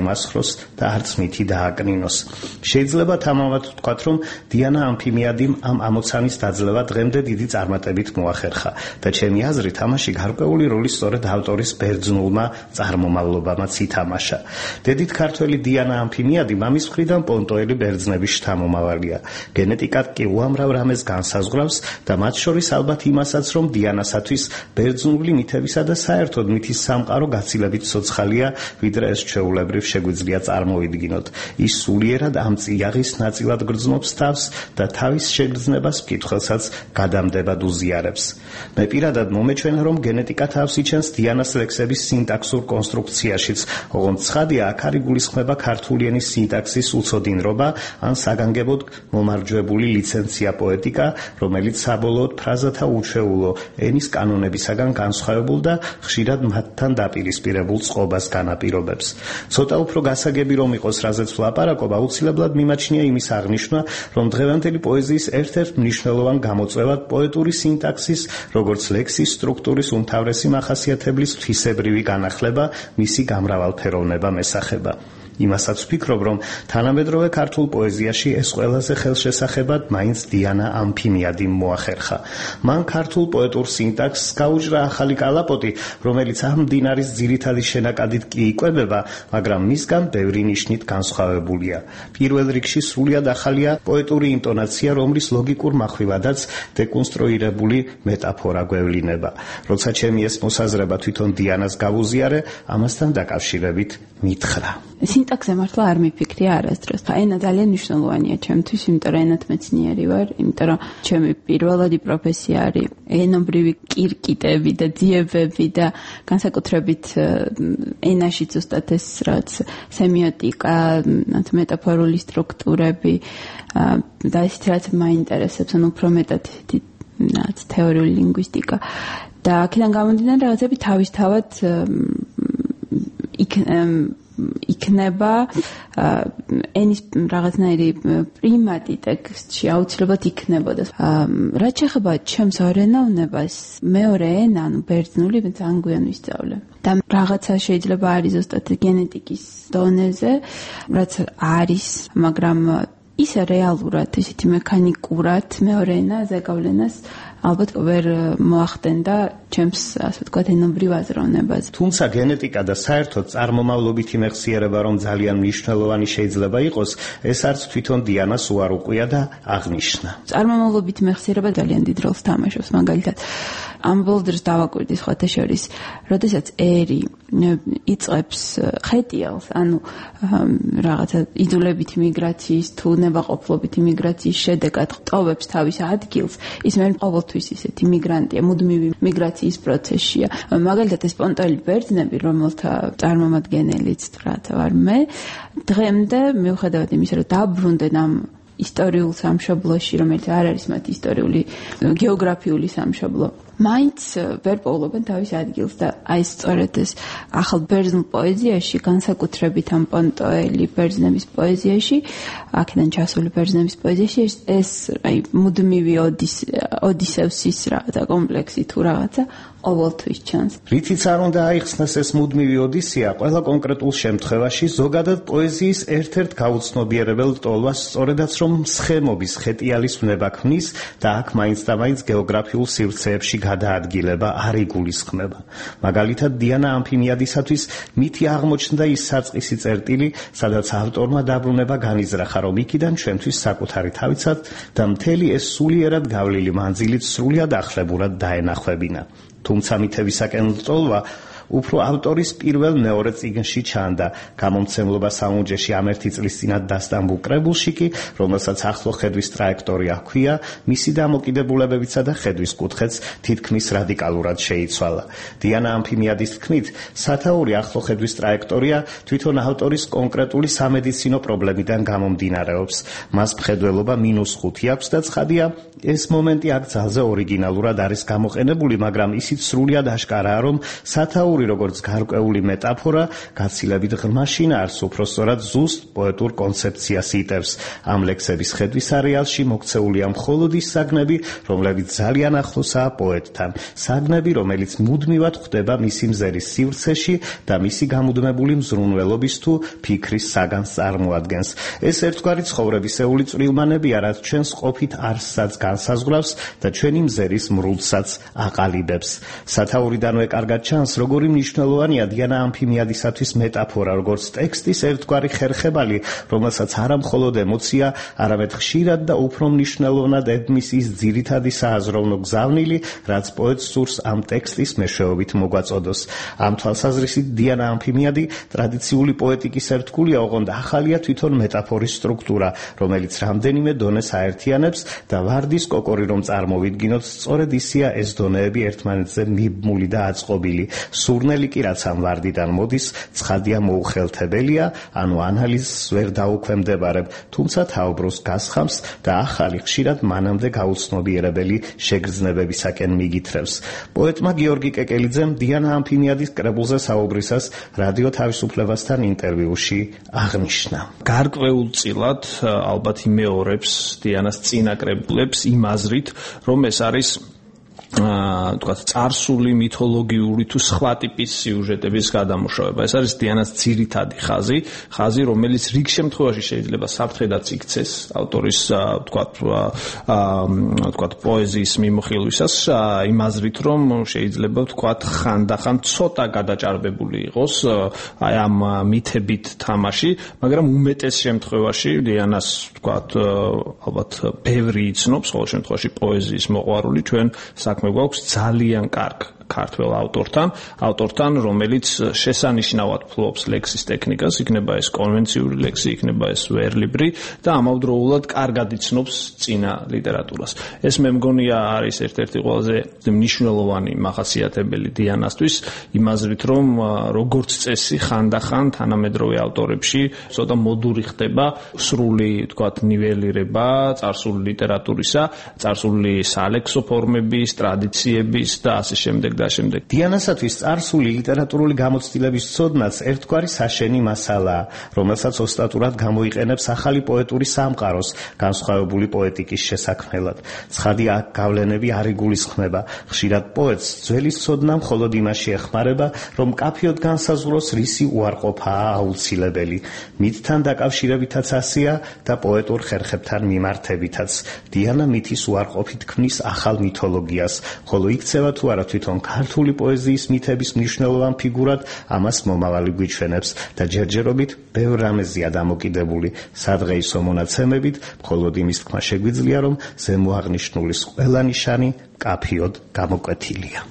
დაამასხროს და არც მითი დააკნინოს. შეიძლება თამამად ვთქვათ, რომ დიანა ამფიმიადიმ ამ ამოცანის დაძლევა დღემდე დიდი წარმატებით მოახერხა და ჩემი აზრით ამაში გარკვეული როლი სწორედ ავტორის ბერძნულმა წარმომავლობამაც ითამაშა. დედით ქართველი დიანა ამფიმიადი მამის მხრიდან პონტოელი ბერძნების შთამომავალია. გენეტიკად კი უამრავ რამეს განსაზღვრავს და მათ შორის ალბათ იმასაც, რომ დიანასათვის ბერძნული მითებისა და საერთოდ მითის სამყარო გაცილებით ცოცხალია, ვიდრე ეს ჩვეულებრივ შეგვიძლია წარმოვიდგინოთ. ის სულიერად ამ წიაღის ნაწილად გრძნობს თავს და თავის შეგრძნებას მკითხველსაც გადამდებად უზიარებს. მე პირადად მომეჩვენა, რომ გენეტიკა თავს იჩენს დიანას ლექსების სინტაქსურ კონსტრუქციაშიც, ოღონდ ცხადია, აქ არ იგულისხმება ქართული ენის სინტაქსის უცოდინრობა ან საგანგებოდ მომარჯვებული ლიცენცია პოეტიკა, რომელიც საბოლოოდ ფრაზათა უჩვეულო ენის კანონებისაგან განსხვავებულ და ხშირად მათთან დაპირისპირებულ წყობას განაპირობებს. ცოტა უფრო გასაგები რომ იყოს რაზეც ვლაპარაკობ, აუცილებლად მიმაჩნია იმის აღნიშვნა, რომ დღევანდელი პოეზიის ერთ-ერთ მნიშვნელოვან გამოწვევად პოეტური სინტაქსის, როგორც ლექსის სტრუქტურის უმთავრესი მახასიათებლის ღვთისებრივი განახლება, მისი გამრავალფეროვნება მესახება. იმასაც ვფიქრობ, რომ თანამედროვე ქართულ პოეზიაში ეს ყველაზე ხელშესახებად მაინც დიანა ამფიმიადიმ მოახერხა. მან ქართულ პოეტურ სინტაქსს გაუჭრა ახალი კალაპოტი, რომელიც ამ მდინარის ძირითადი შენაკადით კი იკვებება, მაგრამ მისგან ბევრი ნიშნით განსხვავებულია. პირველ რიგში სრულიად ახალია პოეტური ინტონაცია, რომლის ლოგიკურ מחვილადაც დეკონსტრუირებული მეტაფორა გვევლინება. როცა ჩემი ეს მოსაზრება თვითონ დიანას გავუზიარე, ამასთან დაკავშირებით მითხრა. სინტაქსზე მართლა არ მიფიქრე არასდროს. ენა ძალიან მნიშვნელოვანია ჩემთვის, იმიტომ რომ ენათ მეცნიერი ვარ, იმიტომ რომ ჩემი პირველადი პროფესია არის ენობრივი კირკიტები და ძიებები და განსაკუთრებით ენაში ზუსტად ეს რაც სემიოტიკა, მეტაფორული სტრუქტურები და ისიც რაც მაინტერესებს, ანუ უფრო მეტად თეორიული ლინგვისტიკა. და აქედან გამომდინარე რაღაცები თავისთავად იქნება ენის რაღაცნაირი პრიმატი ტექსტში აუცილებლად იქნებოდა. რაც შეეხება ჩემს ორენოვნებას, მეორე ენა, ანუ ბერძნული ძალიან გვიან ვისწავლე. და რაღაცა შეიძლება არის ზუსტად გენეტიკის დონეზე, რაც არის, მაგრამ ისე რეალურად, ისეთი მექანიკურად მეორე ენა ზეგავლენას ალბათ ვერ მოახდენდა ჩემს, ასე ვთქვათ, ენობრივ აზროვნებას. თუმცა გენეტიკა და საერთოდ წარმომავლობითი მეხსიერება, რომ ძალიან მნიშვნელოვანი შეიძლება იყოს, ეს არც თვითონ დიანას უარ უყვია და აღნიშნა. წარმომავლობითი მეხსიერება ძალიან დიდ როლს თამაშობს, მაგალითად ამ ბოლო დროს დავაკვირდი სხვათა შორის, როდესაც ერი იწყებს ხეტიალს, ანუ რაღაცა იძულებით მიგრაციის თუ ნებაყოფლობით მიგრაციის შედეგად ტოვებს თავის ადგილს, ის მე ყოველთვის ისეთი მიგრანტია, მუდმივი მიგრაციის პროცესშია. მაგალითად ეს პონტოელი ბერძნები, რომელთა წარმომადგენელიც ვარ მე, დღემდე მიუხედავად იმისა, რომ დაბრუნდნენ ამ ისტორიულ სამშობლოში, რომელიც არ არის მათ ისტორიული გეოგრაფიული სამშობლო, მაინც ვერ პოულობენ თავის ადგილს და აი სწორედ ეს ახალ ბერძნულ პოეზიაში, განსაკუთრებით ამ პონტოელი ბერძნების პოეზიაში, აქედან ჩასული ბერძნების პოეზიაში ეს აი მუდმივი ოდისევსის რაღაცა კომპლექსი თუ რაღაცა ყოველთვის ჩანს. რითიც არ უნდა აიხსნას ეს მუდმივი ოდისეა, ყველა კონკრეტულ შემთხვევაში ზოგადად პოეზიის ერთ-ერთ გაუცნობიერებელ ტოლვას სწორედაც რომ სხემობის ხეტიალის ვნება ქმნის და აქ მაინც და მაინც გეოგრაფიულ სივრცეებში გადაადგილება არ იგულისხმება. მაგალითად დიანა ამფიმიადისათვის მითი აღმოჩნდა ის საწყისი წერტილი, სადაც ავტორმა დაბრუნება განიზრახა, რომ იქიდან ჩვენთვის საკუთარი თავიცად და მთელი ეს სულიერად გავლილი მანძილით სრულიად ახლებურად დაენახვებინა. თუმცა მითებისაკენ ლტოლვა უფრო ავტორის პირველ მეორე წიგნში ჩანდა. გამომცემლობა საუნჯეში ამ ერთი წლის წინათ დასტამბულ კრებულში კი, რომელსაც ახლო ხედვის ტრაექტორია ჰქვია, მისი დამოკიდებულებებიცა და ხედვის კუთხეც თითქმის რადიკალურად შეიცვალა. დიანა ამფიმიადის თქმით, სათაური ახლო ხედვის ტრაექტორია თვითონ ავტორის კონკრეტული სამედიცინო პრობლემიდან გამომდინარეობს. მას მხედველობა -5 აქვს და ცხადია, ეს მომენტი აქ ძალზე ორიგინალურად არის გამოყენებული, მაგრამ ისიც სრულიად აშკარაა, რომ სათაური ტრადიციული როგორც გარკვეული მეტაფორა, გაცილებით ღრმაშინ არც უпроსტორად ზუსტ პოეტურ კონცეფციას იტევს. ამ ლექსების ხედვის არეალში მოქცეულია მხოლოდ ის საგნები, რომლებიც ძალიან ახლოსაა პოეტთან. საგნები, რომელიც მუდმივად ხვდება მისი მზერის სივრცეში და მისი გამუდმებული მზრუნველობის თუ ფიქრის საგანს წარმოადგენს. ეს ერთგვარი ცხოვრებისეული წვრილმანებია, რაც ჩვენს ყოფით არსსაც განსაზღვრავს და ჩვენი მზერის მრუდსაც აყალიბებს. სათაურიდანვე კარგად ჩანს, როგორი მნიშვნელოვანია დიანა ამფიმიადისათვის მეტაფორა, როგორც ტექსტის ერთგვარი ხერხებალი, რომელსაც არა მხოლოდ ემოცია, არამედ ხშირად და უფრო მნიშვნელოვნად ებმის ის ძირითადი სააზროვნო გზავნილი, რაც პოეტს სურს ამ ტექსტის მეშვეობით მოგვაწოდოს. ამ თვალსაზრისით დიანა ამფიმიადი ტრადიციული პოეტიკის ერთგულია, ოღონდ ახალია თვითონ მეტაფორის სტრუქტურა, რომელიც რამდენიმე დონეს აერთიანებს და ვარდის კოკორი რომ წარმოვიდგინოთ, სწორედ ისია ეს დონეები ერთმანეთზე მიბმული და აწყობილი. სურნელი კი რაც ამ ვარდიდან მოდის, ცხადია მოუხელთებელია, ანუ ანალიზს ვერ დაუქვემდებარებ, თუმცა თავბროს გასხამს და ახალი ხშირად მანამდე გაუცნობიერებელი შეგრძნებებისაკენ მიგითრევს. პოეტმა გიორგი კეკელიძემ დიანა ამფიმიადის კრებულზე საუბრისას რადიო თავისუფლებასთან ინტერვიუში აღნიშნა. გარკვეულწილად ალბათ იმეორებს დიანას წინა კრებულებს იმ აზრით, რომ ეს არის თქვათ წარსული მითოლოგიური თუ სხვა ტიპის სიუჟეტების გადამუშავება. ეს არის დიანას ძირითადი ხაზი, რომელიც რიგ შემთხვევაში შეიძლება საფრთხედაც იქცეს ავტორის თქვათ პოეზიის მიმოხილვისას, იმ აზრით, რომ შეიძლება თქვათ ხანდახან ცოტა გადაჭარბებული იყოს აი ამ მითებით თამაში, მაგრამ უმეტეს შემთხვევაში დიანას თქვათ ალბათ ბევრი იცნობს, ყოველ შემთხვევაში პოეზიის მოყვარული ჩვენ საქმე გვაქვს ძალიან კარგ ქართველ ავტორთან, რომელიც შესანიშნავად ფლობს ლექსის ტექნიკას, იქნება ეს კონვენციური ლექსი, იქნება ეს ვერლიბრი და ამავდროულად კარგად იცნობს წინა ლიტერატურას. ეს მე მგონია არის ერთ-ერთი ყველაზე მნიშვნელოვანი მახასიათებელი დიანასთვის, იმ აზრით, რომ როგორც წესი ხანდახან თანამედროვე ავტორებში ცოტა მოდური ხდება სრული, თქვათ, ნიველირება წარსული ლიტერატურისა, წარსული სალექსო ფორმების, ტრადიციების და ასე შემდეგ. დიანასათვის წარსული ლიტერატურული გამოცდილების ცოდნაც ერთგვარი საშენი მასალაა, რომელსაც ოსტატურად გამოიყენებს ახალი პოეტური სამყაროს განსხვავებული პოეტიკის შესაქმნელად. ცხადია, აქ გავლენები არ იგულისხმება. ხშირად პოეტს ძველი ცოდნა მხოლოდ იმაში ეხმარება, რომ კაფიოდ განსაზღვროს რისი უარყოფაა აუცილებელი. მითთან დაკავშირებითაც ასეა და პოეტურ ხერხებთან მიმართებითაც. დიანა მითის უარყოფით ქმნის ახალ მითოლოგიას, ხოლო იქცევა თუ არა თვითონ ქართული პოეზიის მითების მნიშვნელოვან ფიგურად, ამას მომავალი გვიჩვენებს და ჯერჯერობით ბევრ რამეზეა დამოკიდებული. სადღეისო მონაცემებით მხოლოდ იმის თქმა შეგვიძლია, რომ ზემოაღნიშნულის ყველა ნიშანი კაფიოდ გამოკვეთილია.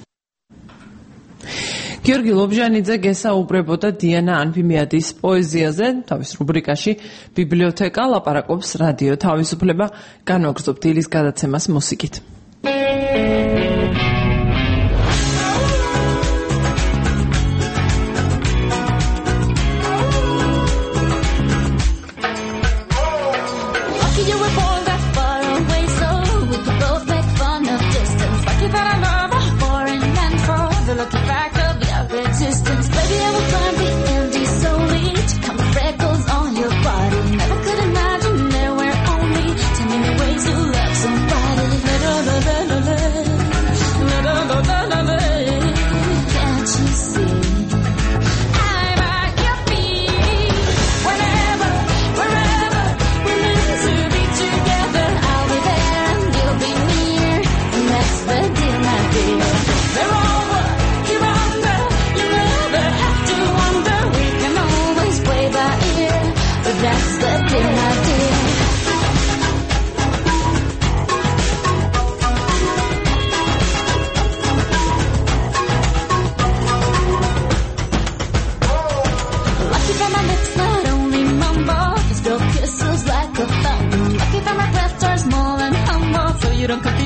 გიორგი ლობჟანიძე გესაუბრებოდა დიანა ამფიმიადის პოეზიაზე, თავის რუბრიკაში ბიბლიოთეკა ლაპარაკობს რადიო თავისუფლება. განვაგრძობთ დილის გადაცემას მუსიკით. You don't